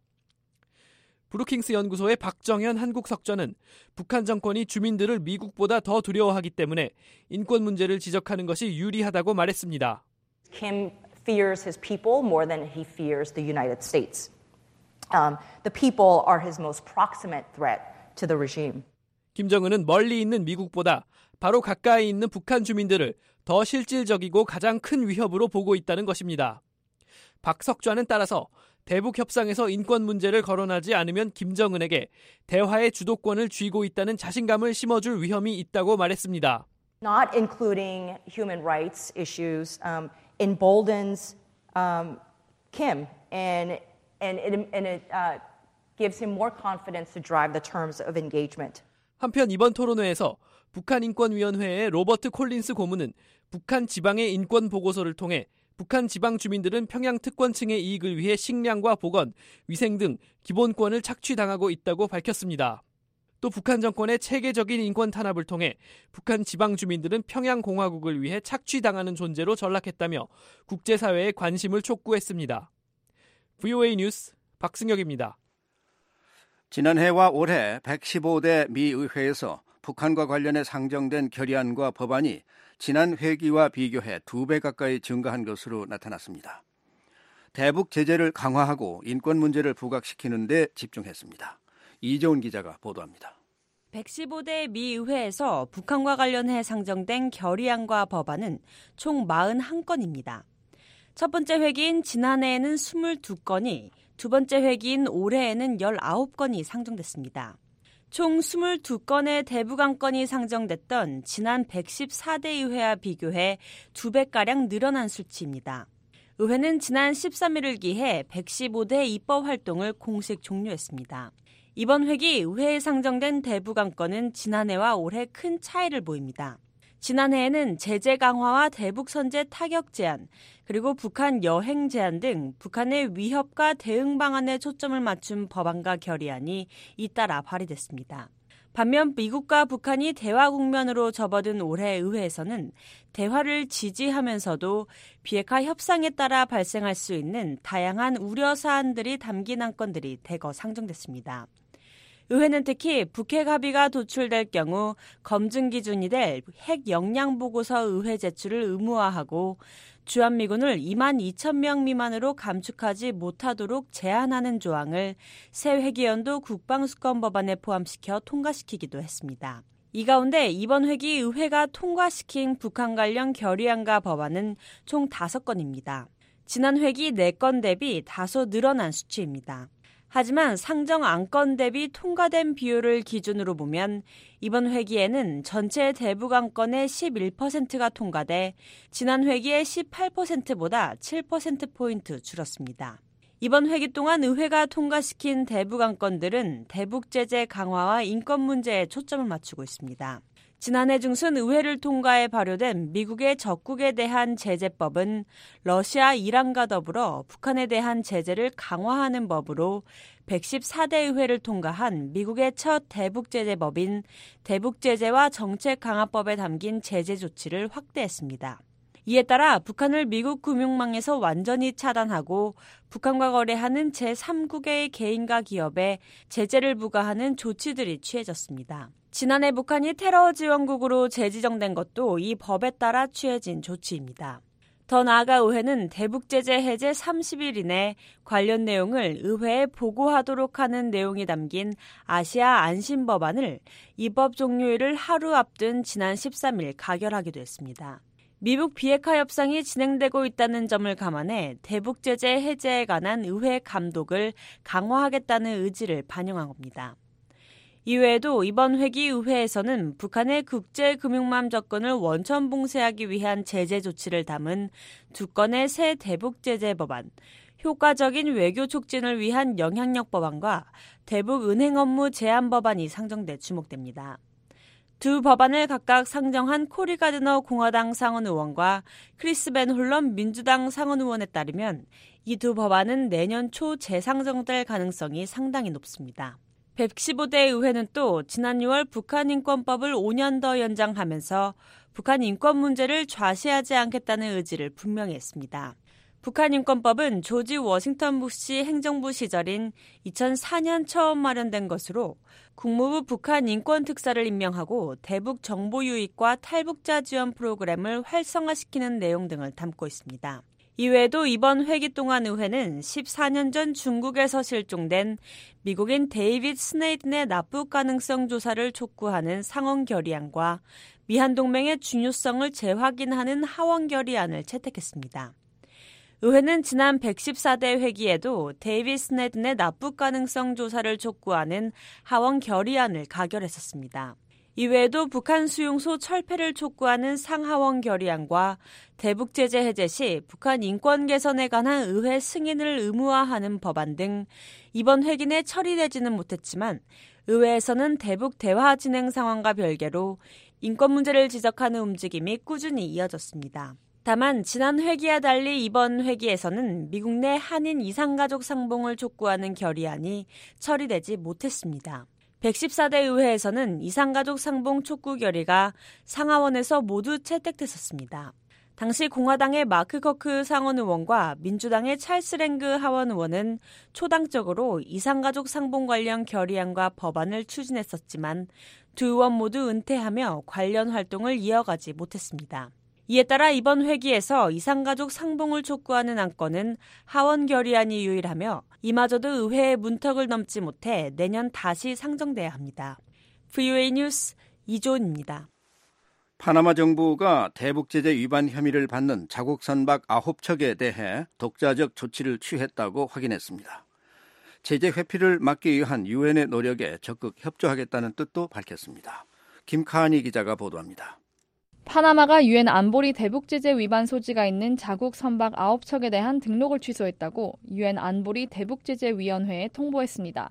브루킹스 연구소의 박정현 한국석전은 북한 정권이 주민들을 미국보다 더 두려워하기 때문에 인권 문제를 지적하는 것이 유리하다고 말했습니다. Kim fears his people more than he fears the United States. Um, the people are his most proximate threat to the regime. 김정은은 멀리 있는 미국보다 바로 가까이 있는 북한 주민들을 더 실질적이고 가장 큰 위협으로 보고 있다는 것입니다. 박석좌는 따라서 대북 협상에서 인권 문제를 거론하지 않으면 김정은에게 대화의 주도권을 쥐고 있다는 자신감을 심어줄 위험이 있다고 말했습니다. Not including human rights issues um, emboldens um, Kim and and it, and it uh, gives him more confidence to drive the terms of engagement. 한편 이번 토론회에서 북한인권위원회의 로버트 콜린스 고문은 북한 지방의 인권 보고서를 통해 북한 지방 주민들은 평양 특권층의 이익을 위해 식량과 보건, 위생 등 기본권을 착취당하고 있다고 밝혔습니다. 또 북한 정권의 체계적인 인권 탄압을 통해 북한 지방 주민들은 평양 공화국을 위해 착취당하는 존재로 전락했다며 국제사회의 관심을 촉구했습니다. 브이오에이 뉴스 박승혁입니다. 지난해와 올해 백십오 대 미 의회에서 북한과 관련해 상정된 결의안과 법안이 지난 회기와 비교해 두 배 가까이 증가한 것으로 나타났습니다. 대북 제재를 강화하고 인권 문제를 부각시키는 데 집중했습니다. 이재훈 기자가 보도합니다. 백십오 대 미 의회에서 북한과 관련해 상정된 결의안과 법안은 총 사십일 건입니다. 첫 번째 회기인 지난해에는 이십이 건이, 두 번째 회기인 올해에는 십구 건이 상정됐습니다. 총 이십이 건의 대북 안건이 상정됐던 지난 백십사 대 의회와 비교해 두 배가량 늘어난 수치입니다. 의회는 지난 십삼 일을 기해 백십오 대 입법 활동을 공식 종료했습니다. 이번 회기 의회에 상정된 대북 안건은 지난해와 올해 큰 차이를 보입니다. 지난해에는 제재 강화와 대북 선제 타격 제한, 그리고 북한 여행 제한 등 북한의 위협과 대응 방안에 초점을 맞춘 법안과 결의안이 잇따라 발의됐습니다. 반면 미국과 북한이 대화 국면으로 접어든 올해 의회에서는 대화를 지지하면서도 비핵화 협상에 따라 발생할 수 있는 다양한 우려 사안들이 담긴 안건들이 대거 상정됐습니다. 의회는 특히 북핵 합의가 도출될 경우 검증 기준이 될 핵 역량 보고서 의회 제출을 의무화하고 주한미군을 이만 이천 명 미만으로 감축하지 못하도록 제한하는 조항을 새 회기연도 국방수권 법안에 포함시켜 통과시키기도 했습니다. 이 가운데 이번 회기 의회가 통과시킨 북한 관련 결의안과 법안은 총 다섯 건입니다. 지난 회기 네 건 대비 다소 늘어난 수치입니다. 하지만 상정 안건 대비 통과된 비율을 기준으로 보면 이번 회기에는 전체 대북 안건의 십일 퍼센트가 통과돼 지난 회기의 십팔 퍼센트보다 칠 퍼센트포인트 줄었습니다. 이번 회기 동안 의회가 통과시킨 대북 안건들은 대북 제재 강화와 인권 문제에 초점을 맞추고 있습니다. 지난해 중순 의회를 통과해 발효된 미국의 적국에 대한 제재법은 러시아, 이란과 더불어 북한에 대한 제재를 강화하는 법으로 백십사 대 의회를 통과한 미국의 첫 대북 제재법인 대북 제재와 정책 강화법에 담긴 제재 조치를 확대했습니다. 이에 따라 북한을 미국 금융망에서 완전히 차단하고 북한과 거래하는 제삼 국의 개인과 기업에 제재를 부과하는 조치들이 취해졌습니다. 지난해 북한이 테러 지원국으로 재지정된 것도 이 법에 따라 취해진 조치입니다. 더 나아가 의회는 대북제재 해제 삼십 일 이내 관련 내용을 의회에 보고하도록 하는 내용이 담긴 아시아 안심법안을 입법 종료일을 하루 앞둔 지난 십삼 일 가결하기도 했습니다. 미북 비핵화 협상이 진행되고 있다는 점을 감안해 대북제재 해제에 관한 의회 감독을 강화하겠다는 의지를 반영한 겁니다. 이외에도 이번 회기 의회에서는 북한의 국제금융망 접근을 원천 봉쇄하기 위한 제재 조치를 담은 두 건의 새 대북제재 법안, 효과적인 외교 촉진을 위한 영향력 법안과 대북 은행 업무 제한 법안이 상정돼 주목됩니다. 두 법안을 각각 상정한 코리 가드너 공화당 상원 의원과 크리스 벤 홀런 민주당 상원 의원에 따르면 이 두 법안은 내년 초 재상정될 가능성이 상당히 높습니다. 백십오 대 의회는 또 지난 유월 북한 인권법을 오 년 더 연장하면서 북한 인권 문제를 좌시하지 않겠다는 의지를 분명히 했습니다. 북한 인권법은 조지 워싱턴 부시 행정부 시절인 이천사 년 처음 마련된 것으로 국무부 북한 인권특사를 임명하고 대북 정보 유입과 탈북자 지원 프로그램을 활성화시키는 내용 등을 담고 있습니다. 이외에도 이번 회기 동안 의회는 십사 년 전 중국에서 실종된 미국인 데이빗 스네이든의 납북 가능성 조사를 촉구하는 상원 결의안과 미한 동맹의 중요성을 재확인하는 하원 결의안을 채택했습니다. 의회는 지난 백십사 대 회기에도 데이빗 스네이든의 납북 가능성 조사를 촉구하는 하원 결의안을 가결했었습니다. 이외에도 북한 수용소 철폐를 촉구하는 상하원 결의안과 대북제재 해제 시 북한 인권 개선에 관한 의회 승인을 의무화하는 법안 등 이번 회기 내 처리되지는 못했지만 의회에서는 대북 대화 진행 상황과 별개로 인권 문제를 지적하는 움직임이 꾸준히 이어졌습니다. 다만 지난 회기와 달리 이번 회기에서는 미국 내 한인 이상가족 상봉을 촉구하는 결의안이 처리되지 못했습니다. 백십사 대 의회에서는 이상가족 상봉 촉구 결의가 상하원에서 모두 채택됐었습니다. 당시 공화당의 마크 커크 상원 의원과 민주당의 찰스 랭그 하원 의원은 초당적으로 이상가족 상봉 관련 결의안과 법안을 추진했었지만 두 의원 모두 은퇴하며 관련 활동을 이어가지 못했습니다. 이에 따라 이번 회기에서 이상가족 상봉을 촉구하는 안건은 하원 결의안이 유일하며 이마저도 의회의 문턱을 넘지 못해 내년 다시 상정돼야 합니다. 브이오에이 뉴스 이조은입니다. 파나마 정부가 대북제재 위반 혐의를 받는 자국 선박 아홉 척에 대해 독자적 조치를 취했다고 확인했습니다. 제재 회피를 막기 위한 유엔의 노력에 적극 협조하겠다는 뜻도 밝혔습니다. 김카니 기자가 보도합니다. 파나마가 유엔 안보리 대북제재 위반 소지가 있는 자국 선박 아홉 척에 대한 등록을 취소했다고 유엔 안보리 대북제재위원회에 통보했습니다.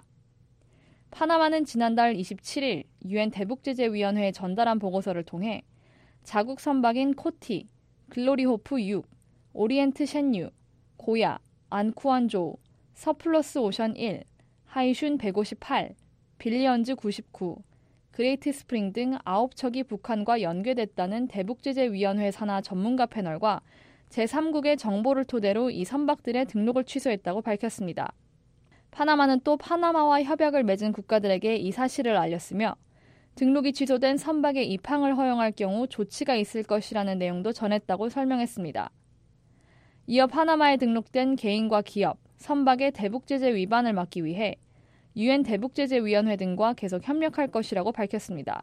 파나마는 지난달 이십칠 일 유엔 대북제재위원회에 전달한 보고서를 통해 자국 선박인 코티, 글로리호프 육, 오리엔트 쉔유, 고야, 안쿠안조, 서플러스 오션 일, 하이슌 백오십팔, 빌리언즈 구십구, 그레이트 스프링 등 아홉 척이 북한과 연계됐다는 대북제재위원회 산하 전문가 패널과 제삼 국의 정보를 토대로 이 선박들의 등록을 취소했다고 밝혔습니다. 파나마는 또 파나마와 협약을 맺은 국가들에게 이 사실을 알렸으며 등록이 취소된 선박의 입항을 허용할 경우 조치가 있을 것이라는 내용도 전했다고 설명했습니다. 이어 파나마에 등록된 개인과 기업, 선박의 대북제재 위반을 막기 위해 유엔 대북제재위원회 등과 계속 협력할 것이라고 밝혔습니다.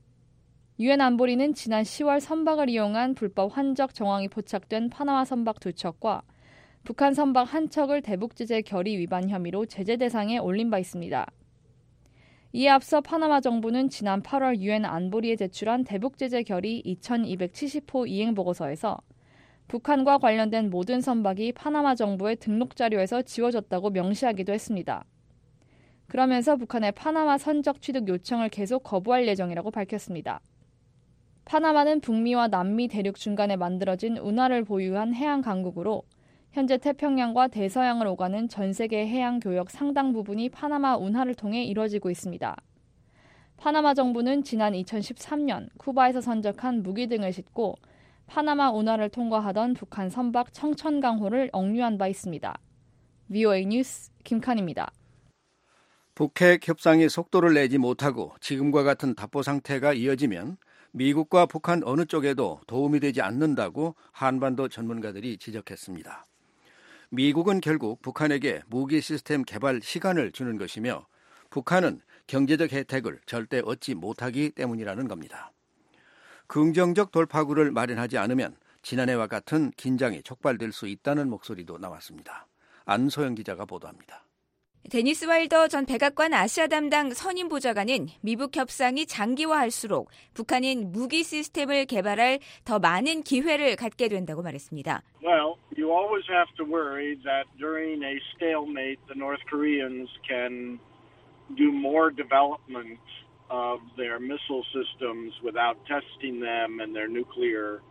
유엔 안보리는 지난 시월 선박을 이용한 불법 환적 정황이 포착된 파나마 선박 두 척과 북한 선박 한 척을 대북제재 결의 위반 혐의로 제재 대상에 올린 바 있습니다. 이에 앞서 파나마 정부는 지난 팔월 유엔 안보리에 제출한 대북제재 결의 이천이백칠십 호 이행 보고서에서 북한과 관련된 모든 선박이 파나마 정부의 등록 자료에서 지워졌다고 명시하기도 했습니다. 그러면서 북한의 파나마 선적 취득 요청을 계속 거부할 예정이라고 밝혔습니다. 파나마는 북미와 남미 대륙 중간에 만들어진 운하를 보유한 해양 강국으로 현재 태평양과 대서양을 오가는 전 세계 해양 교역 상당 부분이 파나마 운하를 통해 이루어지고 있습니다. 파나마 정부는 지난 이천십삼 년 쿠바에서 선적한 무기 등을 싣고 파나마 운하를 통과하던 북한 선박 청천강호를 억류한 바 있습니다. 브이오에이 뉴스 김칸입니다. 북핵 협상이 속도를 내지 못하고 지금과 같은 답보 상태가 이어지면 미국과 북한 어느 쪽에도 도움이 되지 않는다고 한반도 전문가들이 지적했습니다. 미국은 결국 북한에게 무기 시스템 개발 시간을 주는 것이며 북한은 경제적 혜택을 절대 얻지 못하기 때문이라는 겁니다. 긍정적 돌파구를 마련하지 않으면 지난해와 같은 긴장이 촉발될 수 있다는 목소리도 나왔습니다. 안소영 기자가 보도합니다. 데니스 와일더 전 백악관 아시아 담당 선임 보좌관은 미북 협상이 장기화할수록 북한은 무기 시스템을 개발할 더 많은 기회를 갖게 된다고 말했습니다. Well, you always have to worry that during a stalemate, the North Koreans can do more development of their missile systems without testing them and their nuclear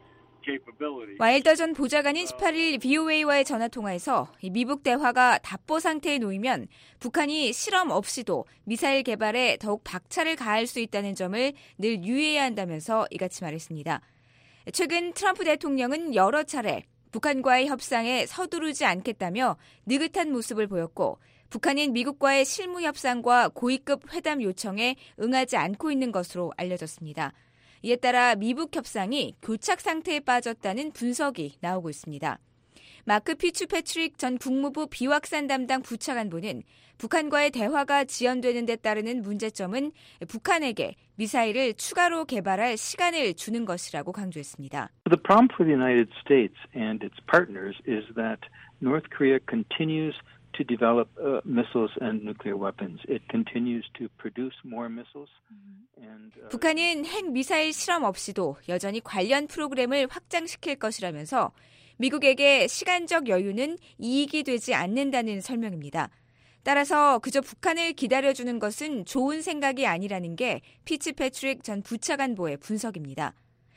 와일더 전 보좌관은 십팔 일 브이오에이와의 전화통화에서 미북 대화가 답보 상태에 놓이면 북한이 실험 없이도 미사일 개발에 더욱 박차를 가할 수 있다는 점을 늘 유의해야 한다면서 이같이 말했습니다. 최근 트럼프 대통령은 여러 차례 북한과의 협상에 서두르지 않겠다며 느긋한 모습을 보였고 북한은 미국과의 실무 협상과 고위급 회담 요청에 응하지 않고 있는 것으로 알려졌습니다. 이에 따라 미북 협상이 교착 상태에 빠졌다는 분석이 나오고 있습니다. 마크 피츠패트릭 전 국무부 비확산 담당 부차관보는 북한과의 대화가 지연되는 데 따르는 문제점은 북한에게 미사일을 추가로 개발할 시간을 주는 것이라고 강조했습니다. The problem for the United States and its partners is that North Korea continues to develop uh, missiles and nuclear weapons. It continues to produce more missiles. And, uh, 북한은 핵 미사일 실험 없이도 여전히 관련 프로그램을 확장시킬 것이라면서 미국에게 시간적 여유는 이익이 되지 않는다는 설명입니다. 따라서 그저 북한을 기다려주는 것은 좋은 생각이 아니라는 게 피츠패트릭 전 부차관보의 분석입니다.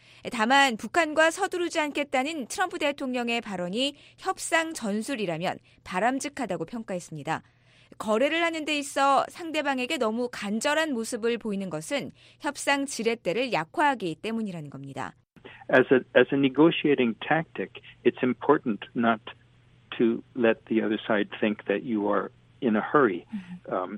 다만 북한과 서두르지 않겠다는 트럼프 대통령의 발언이 협상 전술이라면 바람직하다고 평가했습니다. 거래를 하는 데 있어 상대방에게 너무 간절한 모습을 보이는 것은 협상 지렛대를 약화하기 때문이라는 겁니다. As a, as a negotiating tactic, it's important not to let the other side think that you are in a hurry. Um,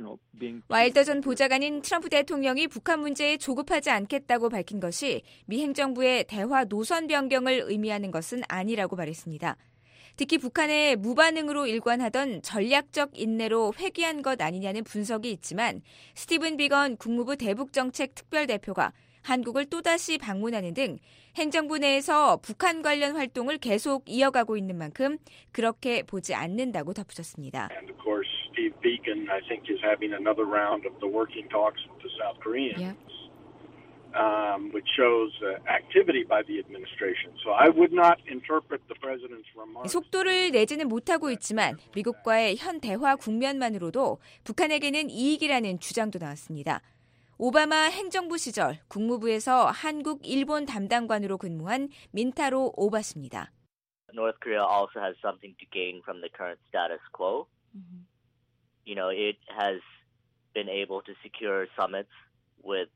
와일더 전 보좌관은 트럼프 대통령이 북한 문제에 조급하지 않겠다고 밝힌 것이 미 행정부의 대화 노선 변경을 의미하는 것은 아니라고 말했습니다. 특히 북한의 무반응으로 일관하던 전략적 인내로 회귀한 것 아니냐는 분석이 있지만 스티븐 비건 국무부 대북정책 특별대표가 한국을 또다시 방문하는 등 행정부 내에서 북한 관련 활동을 계속 이어가고 있는 만큼 그렇게 보지 않는다고 덧붙였습니다. And of course, Steve Biegun, I think, is having another round of the working talks with the South Koreans, yeah. um, which shows uh, activity by the administration. So I would not interpret the president's remarks. 속도를 내지는 못하고 있지만 미국과의 현 대화 국면만으로도 북한에게는 이익이라는 주장도 나왔습니다. 오바마 행정부 시절 국무부에서 한국, 일본 담당관으로 근무한 민타로 오바 씨입니다. North Korea also has something to gain from the current status quo. Mm-hmm. You know, it has been able to secure summits with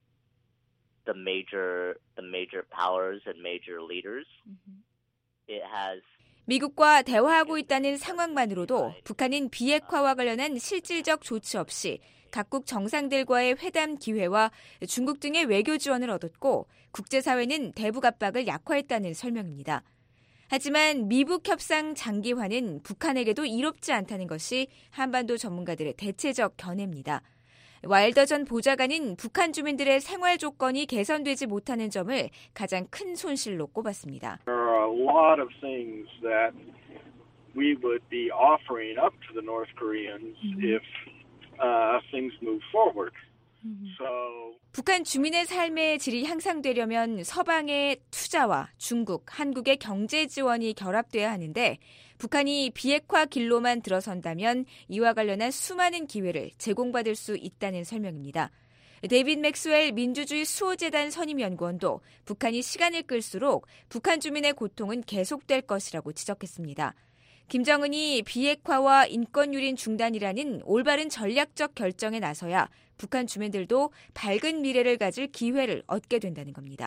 the major the major powers and major leaders. Mm-hmm. It has 미국과 대화하고 있다는 상황만으로도 북한은 비핵화와 관련한 실질적 조치 없이 각국 정상들과의 회담 기회와 중국 등의 외교 지원을 얻었고 국제사회는 대북 압박을 약화했다는 설명입니다. 하지만 미북 협상 장기화는 북한에게도 이롭지 않다는 것이 한반도 전문가들의 대체적 견해입니다. 와일더 전 보좌관은 북한 주민들의 생활 조건이 개선되지 못하는 점을 가장 큰 손실로 꼽았습니다. There are a lot of things that we would be offering up to the North Koreans if uh, things move forward. So 북한 주민의 삶의 질이 향상되려면 서방의 투자와 중국, 한국의 경제 지원이 결합돼야 하는데 북한이 비핵화 길로만 들어선다면 이와 관련한 수많은 기회를 제공받을 수 있다는 설명입니다. 데이빗 맥스웰 민주주의 수호재단 선임연구원도 북한이 시간을 끌수록 북한 주민의 고통은 계속될 것이라고 지적했습니다. 김정은이 비핵화와 인권유린 중단이라는 올바른 전략적 결정에 나서야 북한 주민들도 밝은 미래를 가질 기회를 얻게 된다는 겁니다.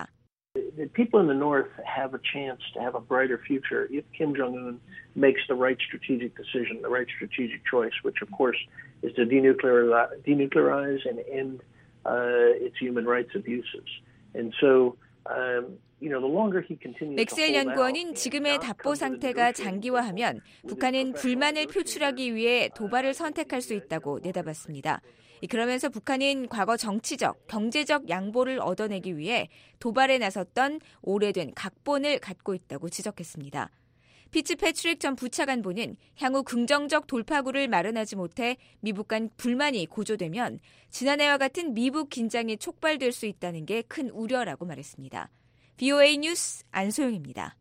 The people in the North have a chance to have a brighter future if Kim Jong-un makes the right strategic decision, the right strategic choice, which of course is to denuclearize, denuclearize and end uh, its human rights abuses. And so, um, you know, the longer he continues to 맥스웰 hold out, 연구원은 지금의 답보 상태가 장기화하면 북한은 불만을 표출하기 위해 도발을 선택할 수 있다고 내다봤습니다. 그러면서 북한은 과거 정치적, 경제적 양보를 얻어내기 위해 도발에 나섰던 오래된 각본을 갖고 있다고 지적했습니다. 피츠 패트릭 전 부차관보는 향후 긍정적 돌파구를 마련하지 못해 미국 간 불만이 고조되면 지난해와 같은 미북 긴장이 촉발될 수 있다는 게 큰 우려라고 말했습니다. 브이오에이 뉴스 안소영입니다.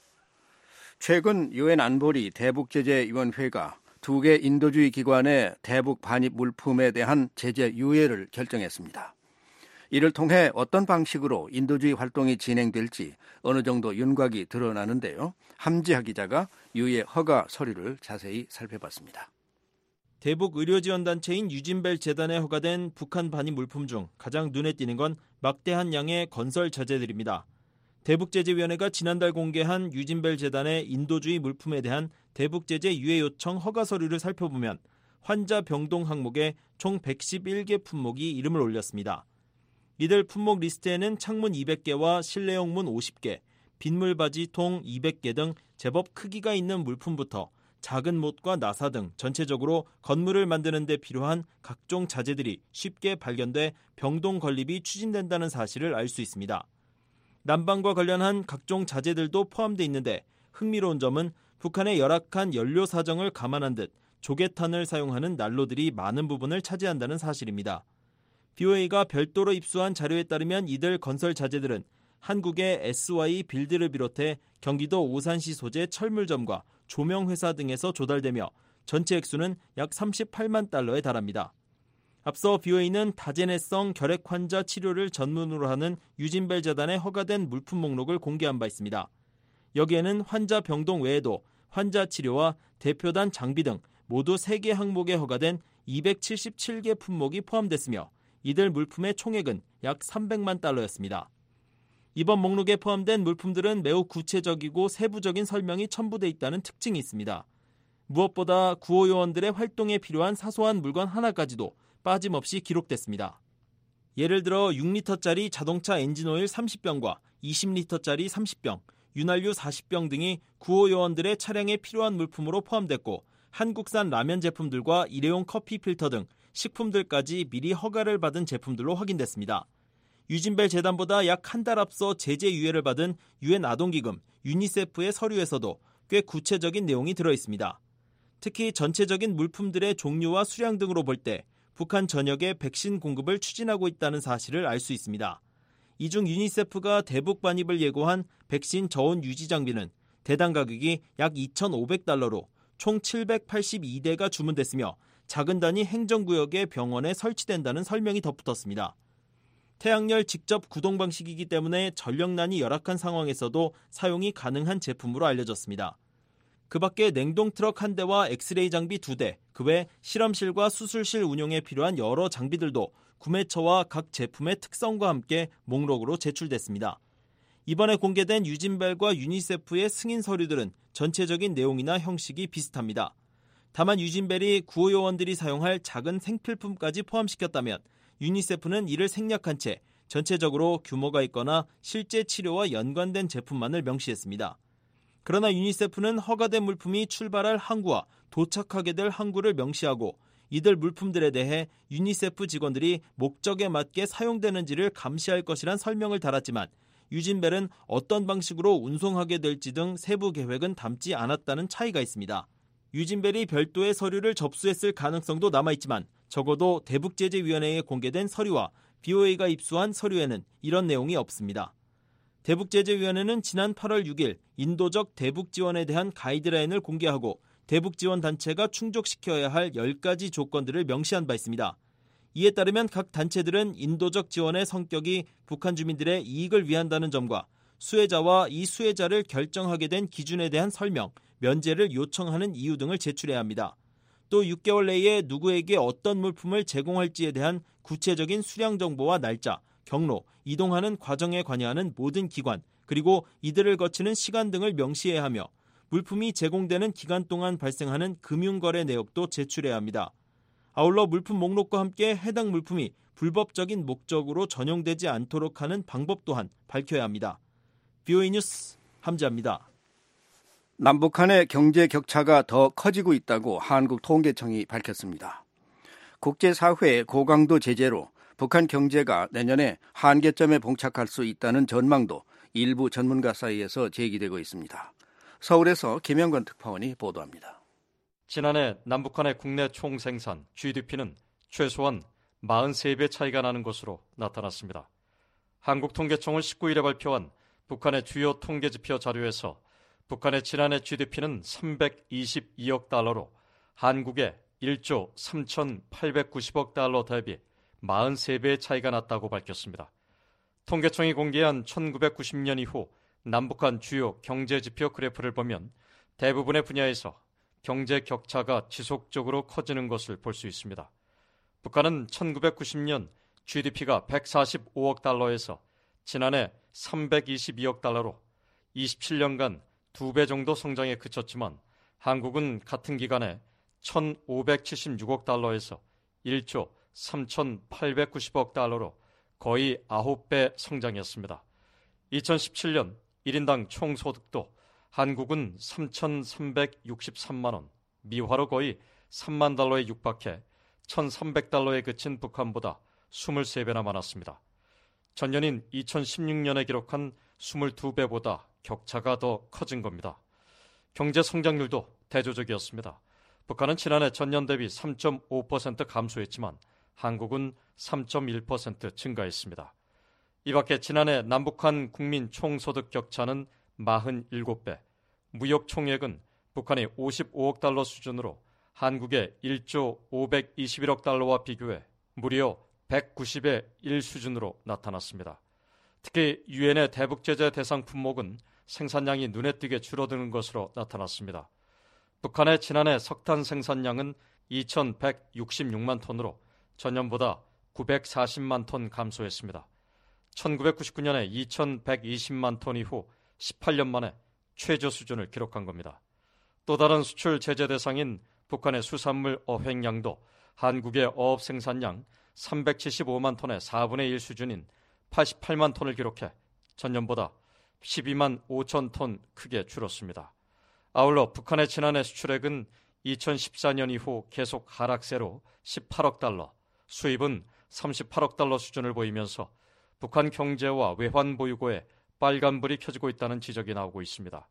최근 유엔 안보리 대북제재위원회가 두 개 인도주의 기관의 대북 반입 물품에 대한 제재 유예를 결정했습니다. 이를 통해 어떤 방식으로 인도주의 활동이 진행될지 어느 정도 윤곽이 드러나는데요. 함지하 기자가 유예 허가 서류를 자세히 살펴봤습니다. 대북 의료지원단체인 유진벨 재단에 허가된 북한 반입 물품 중 가장 눈에 띄는 건 막대한 양의 건설 자재들입니다. 대북제재위원회가 지난달 공개한 유진벨 재단의 인도주의 물품에 대한 대북제재 유예 요청 허가 서류를 살펴보면 환자 병동 항목에 총 백십일 개 품목이 이름을 올렸습니다. 이들 품목 리스트에는 창문 이백 개와 실내용 문 오십 개, 빗물바지통 이백 개 등 제법 크기가 있는 물품부터 작은 못과 나사 등 전체적으로 건물을 만드는 데 필요한 각종 자재들이 쉽게 발견돼 병동 건립이 추진된다는 사실을 알 수 있습니다. 난방과 관련한 각종 자재들도 포함되어 있는데 흥미로운 점은 북한의 열악한 연료 사정을 감안한 듯 조개탄을 사용하는 난로들이 많은 부분을 차지한다는 사실입니다. 브이오에이가 별도로 입수한 자료에 따르면 이들 건설 자재들은 한국의 에스와이 빌드를 비롯해 경기도 오산시 소재 철물점과 조명회사 등에서 조달되며 전체 액수는 약 삼십팔만 달러에 달합니다. 앞서 브이오에이는 다제내성 결핵 환자 치료를 전문으로 하는 유진벨 재단의 허가된 물품 목록을 공개한 바 있습니다. 여기에는 환자 병동 외에도 환자 치료와 대표단 장비 등 모두 세 개 항목에 허가된 이백칠십칠 개 품목이 포함됐으며 이들 물품의 총액은 약 삼백만 달러였습니다. 이번 목록에 포함된 물품들은 매우 구체적이고 세부적인 설명이 첨부돼 있다는 특징이 있습니다. 무엇보다 구호 요원들의 활동에 필요한 사소한 물건 하나까지도 빠짐없이 기록됐습니다. 예를 들어 육 리터짜리 자동차 엔진오일 삼십 병과 이십 리터짜리 삼십 병, 윤활유 사십 병 등이 구호 요원들의 차량에 필요한 물품으로 포함됐고 한국산 라면 제품들과 일회용 커피 필터 등 식품들까지 미리 허가를 받은 제품들로 확인됐습니다. 유진벨 재단보다 약 한 달 앞서 제재 유예를 받은 유엔 아동기금 유니세프의 서류에서도 꽤 구체적인 내용이 들어있습니다. 특히 전체적인 물품들의 종류와 수량 등으로 볼 때 북한 전역에 백신 공급을 추진하고 있다는 사실을 알 수 있습니다. 이 중 유니세프가 대북 반입을 예고한 백신 저온 유지 장비는 대당 가격이 약 이천오백 달러로 총 칠백팔십이 대가 주문됐으며 작은 단위 행정구역의 병원에 설치된다는 설명이 덧붙었습니다. 태양열 직접 구동 방식이기 때문에 전력난이 열악한 상황에서도 사용이 가능한 제품으로 알려졌습니다. 그 밖에 냉동 트럭 한 대와 엑스레이 장비 두 대, 그 외 실험실과 수술실 운용에 필요한 여러 장비들도 구매처와 각 제품의 특성과 함께 목록으로 제출됐습니다. 이번에 공개된 유진벨과 유니세프의 승인 서류들은 전체적인 내용이나 형식이 비슷합니다. 다만 유진벨이 구호 요원들이 사용할 작은 생필품까지 포함시켰다면 유니세프는 이를 생략한 채 전체적으로 규모가 있거나 실제 치료와 연관된 제품만을 명시했습니다. 그러나 유니세프는 허가된 물품이 출발할 항구와 도착하게 될 항구를 명시하고 이들 물품들에 대해 유니세프 직원들이 목적에 맞게 사용되는지를 감시할 것이란 설명을 달았지만 유진벨은 어떤 방식으로 운송하게 될지 등 세부 계획은 담지 않았다는 차이가 있습니다. 유진벨이 별도의 서류를 접수했을 가능성도 남아있지만 적어도 대북제재위원회에 공개된 서류와 브이오에이가 입수한 서류에는 이런 내용이 없습니다. 대북제재위원회는 지난 팔월 육일 인도적 대북지원에 대한 가이드라인을 공개하고 대북지원단체가 충족시켜야 할 열 가지 조건들을 명시한 바 있습니다. 이에 따르면 각 단체들은 인도적 지원의 성격이 북한 주민들의 이익을 위한다는 점과 수혜자와 이 수혜자를 결정하게 된 기준에 대한 설명, 면제를 요청하는 이유 등을 제출해야 합니다. 또 육 개월 내에 누구에게 어떤 물품을 제공할지에 대한 구체적인 수량 정보와 날짜, 경로, 이동하는 과정에 관여하는 모든 기관, 그리고 이들을 거치는 시간 등을 명시해야 하며 물품이 제공되는 기간 동안 발생하는 금융거래 내역도 제출해야 합니다. 아울러 물품 목록과 함께 해당 물품이 불법적인 목적으로 전용되지 않도록 하는 방법 또한 밝혀야 합니다. 비오에이 뉴스 함지아입니다. 남북한의 경제 격차가 더 커지고 있다고 한국통계청이 밝혔습니다. 국제사회의 고강도 제재로 북한 경제가 내년에 한계점에 봉착할 수 있다는 전망도 일부 전문가 사이에서 제기되고 있습니다. 서울에서 김영건 특파원이 보도합니다. 지난해 남북한의 국내 총생산 지디피는 최소한 사십삼 배 차이가 나는 것으로 나타났습니다. 한국통계청은 십구 일에 발표한 북한의 주요 통계지표 자료에서 북한의 지난해 지디피는 삼백이십이억 달러로 한국의 일조 삼천팔백구십억 달러 대비 사십삼 배의 차이가 났다고 밝혔습니다. 통계청이 공개한 천구백구십 년 이후 남북한 주요 경제지표 그래프를 보면 대부분의 분야에서 경제 격차가 지속적으로 커지는 것을 볼 수 있습니다. 북한은 천구백구십 년 지디피가 백사십오억 달러에서 지난해 삼백이십이억 달러로 이십칠 년간 두 배 정도 성장에 그쳤지만 한국은 같은 기간에 천오백칠십육억 달러에서 일조 삼천팔백구십억 달러로 거의 아홉 배 성장했습니다. 이천십칠 년 일 인당 총소득도 한국은 삼천삼백육십삼만 원, 미화로 거의 삼만 달러에 육박해 천삼백 달러에 그친 북한보다 이십삼 배나 많았습니다. 전년인 이천십육 년에 기록한 이십이 배보다 격차가 더 커진 겁니다. 경제 성장률도 대조적이었습니다. 북한은 지난해 전년 대비 삼 점 오 퍼센트 감소했지만 한국은 삼 점 일 퍼센트 증가했습니다. 이 밖에 지난해 남북한 국민 총소득 격차는 사십칠 배, 무역 총액은 북한이 오십오억 달러 수준으로 한국의 일조 오백이십일억 달러와 비교해 무려 백구십의 일 수준으로 나타났습니다. 특히 유엔의 대북제재 대상 품목은 생산량이 눈에 띄게 줄어드는 것으로 나타났습니다. 북한의 지난해 석탄 생산량은 이천백육십육만 톤으로 전년보다 구백사십만 톤 감소했습니다. 천구백구십구 년에 이천백이십만 톤 이후 십팔 년 만에 최저 수준을 기록한 겁니다. 또 다른 수출 제재 대상인 북한의 수산물 어획량도 한국의 어업 생산량 삼백칠십오만 톤의 사분의 일 수준인 팔십팔만 톤을 기록해 전년보다 십이만 오천 톤 크게 줄었습니다. 아울러 북한의 지난해 수출액은 이천십사 년 이후 계속 하락세로 십팔억 달러, 수입은 삼십팔억 달러 수준을 보이면서 북한 경제와 외환 보유고에 빨간불이 켜지고 있다는 지적이 나오고 있습니다.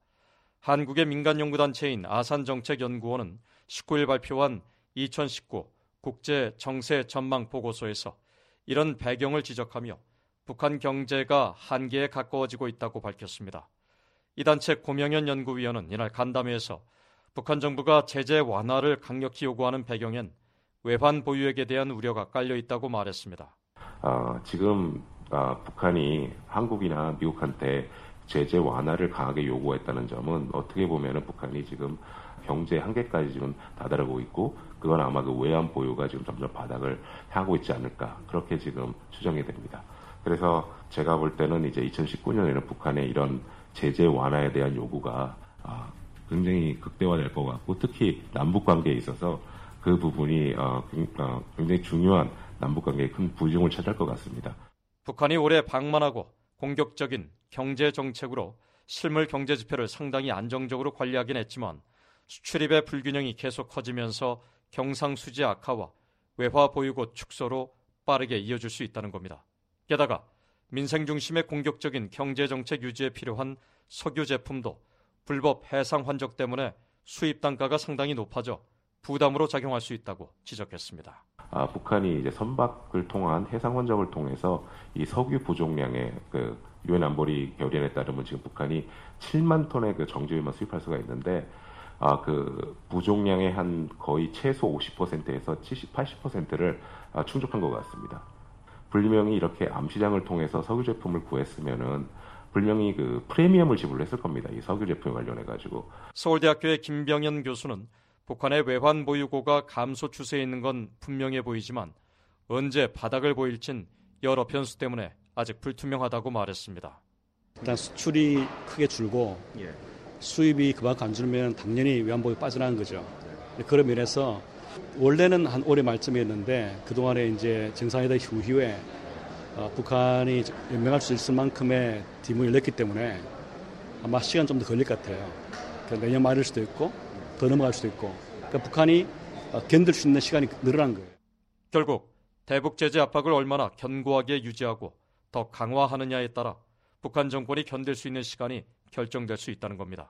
한국의 민간연구단체인 아산정책연구원은 십구 일 발표한 이천십구 국제 정세 전망 보고서에서 이런 배경을 지적하며 북한 경제가 한계에 가까워지고 있다고 밝혔습니다. 이 단체 고명현 연구위원은 이날 간담회에서 북한 정부가 제재 완화를 강력히 요구하는 배경엔 외환 보유액에 대한 우려가 깔려 있다고 말했습니다. 어, 지금 어, 북한이 한국이나 미국한테 제재 완화를 강하게 요구했다는 점은 어떻게 보면 북한이 지금 경제 한계까지 지금 다다르고 있고 그건 아마 그 외환 보유가 지금 점점 바닥을 향하고 있지 않을까 그렇게 지금 추정이 됩니다. 그래서 제가 볼 때는 이제 이천십구 년에는 북한의 이런 제재 완화에 대한 요구가 어, 굉장히 극대화될 것 같고 특히 남북 관계에 있어서 그 부분이 어, 어, 굉장히 중요한 남북 관계에 큰 부종을 차지할 것 같습니다. 북한이 올해 방만하고 공격적인 경제 정책으로 실물 경제 지표를 상당히 안정적으로 관리하긴 했지만 수출입의 불균형이 계속 커지면서 경상수지 악화와 외화 보유고 축소로 빠르게 이어질 수 있다는 겁니다. 게다가 민생 중심의 공격적인 경제 정책 유지에 필요한 석유 제품도 불법 해상 환적 때문에 수입 단가가 상당히 높아져 부담으로 작용할 수 있다고 지적했습니다. 아, 북한이 이제 선박을 통한 해상 환적을 통해서 이 석유 부족량의 그 유엔 안보리 결의안에 따르면 지금 북한이 칠만 톤의 그 정제유만 수입할 수가 있는데 아, 그 부족량의 한 거의 최소 오십 퍼센트에서 칠십, 팔십 퍼센트를 아, 충족한 것 같습니다. 분명히 이렇게 암시장을 통해서 석유 제품을 구했으면은 분명히 그 프리미엄을 지불했을 겁니다. 이 석유 제품에 관련해 가지고. 서울대학교의 김병현 교수는 북한의 외환 보유고가 감소 추세에 있는 건 분명해 보이지만 언제 바닥을 보일진 여러 변수 때문에 아직 불투명하다고 말했습니다. 일단 수출이 크게 줄고 예. 수입이 그만큼 안 줄면 당연히 외환보유 빠져나간 거죠. 네. 그런 면에서 원래는 한 올해 말쯤이었는데 그동안에 이제 정상회담 후에 어, 북한이 연명할 수 있을 만큼의 디문을 냈기 때문에 아마 시간 좀 더 걸릴 것 같아요. 그러니까 내년 말일 수도 있고 더 넘어갈 수도 있고 그러니까 북한이 어, 견딜 수 있는 시간이 늘어난 거예요. 결국 대북 제재 압박을 얼마나 견고하게 유지하고 더 강화하느냐에 따라 북한 정권이 견딜 수 있는 시간이 결정될 수 있다는 겁니다.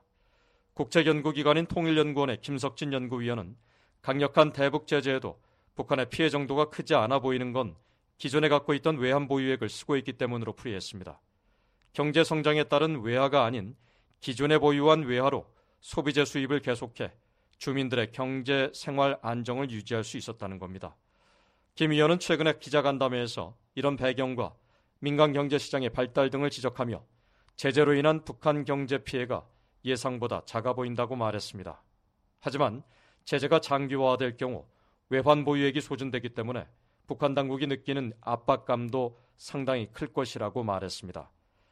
국제연구기관인 통일연구원의 김석진 연구위원은 강력한 대북 제재에도 북한의 피해 정도가 크지 않아 보이는 건 기존에 갖고 있던 외환 보유액을 쓰고 있기 때문으로 풀이했습니다. 경제 성장에 따른 외화가 아닌 기존에 보유한 외화로 소비재 수입을 계속해 주민들의 경제 생활 안정을 유지할 수 있었다는 겁니다. 김 위원은 최근에 기자간담회에서 이런 배경과 민간 경제 시장의 발달 등을 지적하며 제재로 인한 북한 경제 피해가 예상보다 작아 보인다고 말했습니다. 하지만 제재가 장기화될 경우 외환 보유액이 소진되기 때문에 북한 당국이 느끼는 압박감도 상당히 클 것이라고 말했습니다.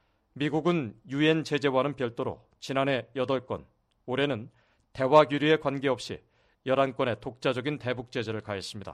미국은 유엔 제재와는 별도로 지난해 여덟 건, 올해는 대화 규례에 관계없이 열한 건의 독자적인 대북 제재를 가했습니다.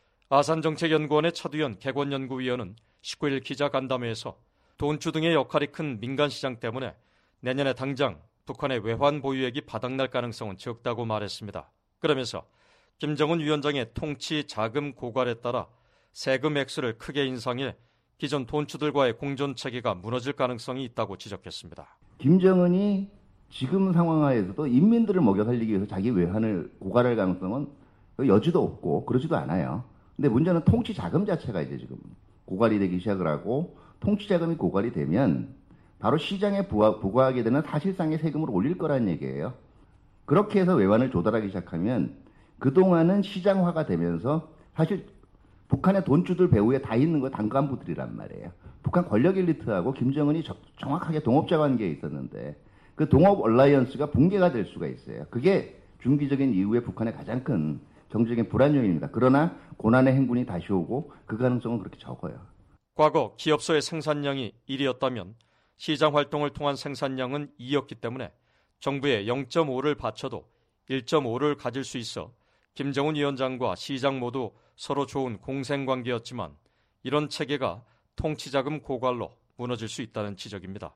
아산정책연구원의 차두현 객원연구위원은 십구 일 기자간담회에서 돈주 등의 역할이 큰 민간시장 때문에 내년에 당장 북한의 외환 보유액이 바닥날 가능성은 적다고 말했습니다. 그러면서 김정은 위원장의 통치 자금 고갈에 따라 세금 액수를 크게 인상해 기존 돈주들과의 공존체계가 무너질 가능성이 있다고 지적했습니다. 김정은이 지금 상황하에서도 인민들을 먹여 살리기 위해서 자기 외환을 고갈할 가능성은 여지도 없고 그러지도 않아요. 근데 문제는 통치 자금 자체가 이제 지금 고갈이 되기 시작을 하고 통치 자금이 고갈이 되면 바로 시장에 부과, 부과하게 되는 사실상의 세금을 올릴 거라는 얘기예요. 그렇게 해서 외환을 조달하기 시작하면 그동안은 시장화가 되면서 사실 북한의 돈주들 배후에 다 있는 거 당간부들이란 말이에요. 북한 권력 엘리트하고 김정은이 저, 정확하게 동업자 관계에 있었는데 그 동업 얼라이언스가 붕괴가 될 수가 있어요. 그게 중기적인 이후에 북한의 가장 큰 경제적인 불안 요인입니다. 그러나 고난의 행군이 다시 오고 그 가능성은 그렇게 적어요. 과거 기업소의 생산량이 일이었다면 시장 활동을 통한 생산량은 이였기 때문에 정부에 영 점 오를 바쳐도 일 점 오를 가질 수 있어 김정은 위원장과 시장 모두 서로 좋은 공생관계였지만 이런 체계가 통치자금 고갈로 무너질 수 있다는 지적입니다.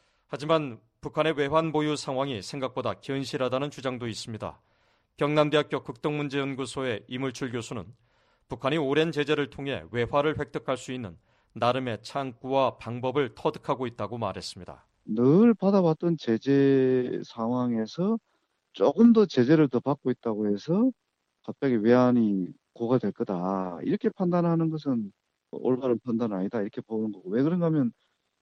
하지만 북한의 외환 보유 상황이 생각보다 견실하다는 주장도 있습니다. 경남대학교 극동문제연구소의 이물출 교수는 북한이 오랜 제재를 통해 외화를 획득할 수 있는 나름의 창구와 방법을 터득하고 있다고 말했습니다. 늘 받아왔던 제재 상황에서 조금 더 제재를 더 받고 있다고 해서 갑자기 외환이 고갈될 거다. 이렇게 판단하는 것은 올바른 판단은 아니다. 이렇게 보는 거고. 왜 그런가 하면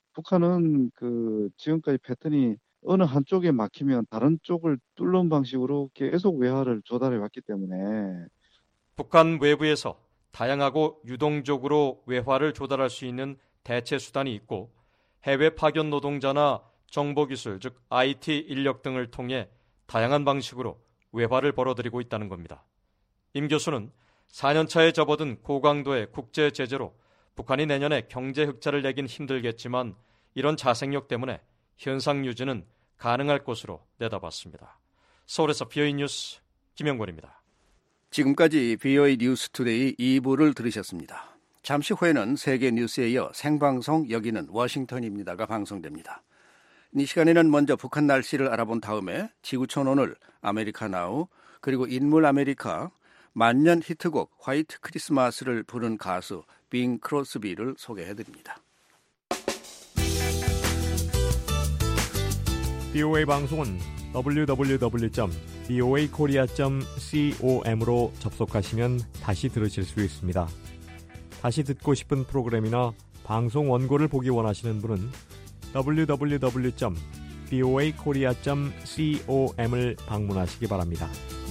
북한은 그 지금까지 패턴이 어느 한쪽에 막히면 다른 쪽을 뚫는 방식으로 계속 외화를 조달해 왔기 때문에 북한 외부에서 다양하고 유동적으로 외화를 조달할 수 있는 대체 수단이 있고 해외 파견 노동자나 정보기술, 즉 아이티 인력 등을 통해 다양한 방식으로 외화를 벌어들이고 있다는 겁니다. 임 교수는 사 년 차에 접어든 고강도의 국제 제재로 북한이 내년에 경제 흑자를 내긴 힘들겠지만 이런 자생력 때문에 현상 유지는 가능할 것으로 내다봤습니다. 서울에서 비오이 뉴스 김영권입니다. 지금까지 비오이 뉴스 투데이 이 부를 들으셨습니다. 잠시 후에는 세계 뉴스에 이어 생방송 여기는 워싱턴입니다가 방송됩니다. 이 시간에는 먼저 북한 날씨를 알아본 다음에 지구촌 오늘, 아메리카 나우, 그리고 인물 아메리카, 만년 히트곡 화이트 크리스마스를 부른 가수 빙 크로스비를 소개해드립니다. 비오에이 방송은 더블유 더블유 더블유 점 비오에이 코리아 점 com으로 접속하시면 다시 들으실 수 있습니다. 다시 듣고 싶은 프로그램이나 방송 원고를 보기 원하시는 분은 더블유 더블유 더블유 점 비오에이 코리아 점 com을 방문하시기 바랍니다.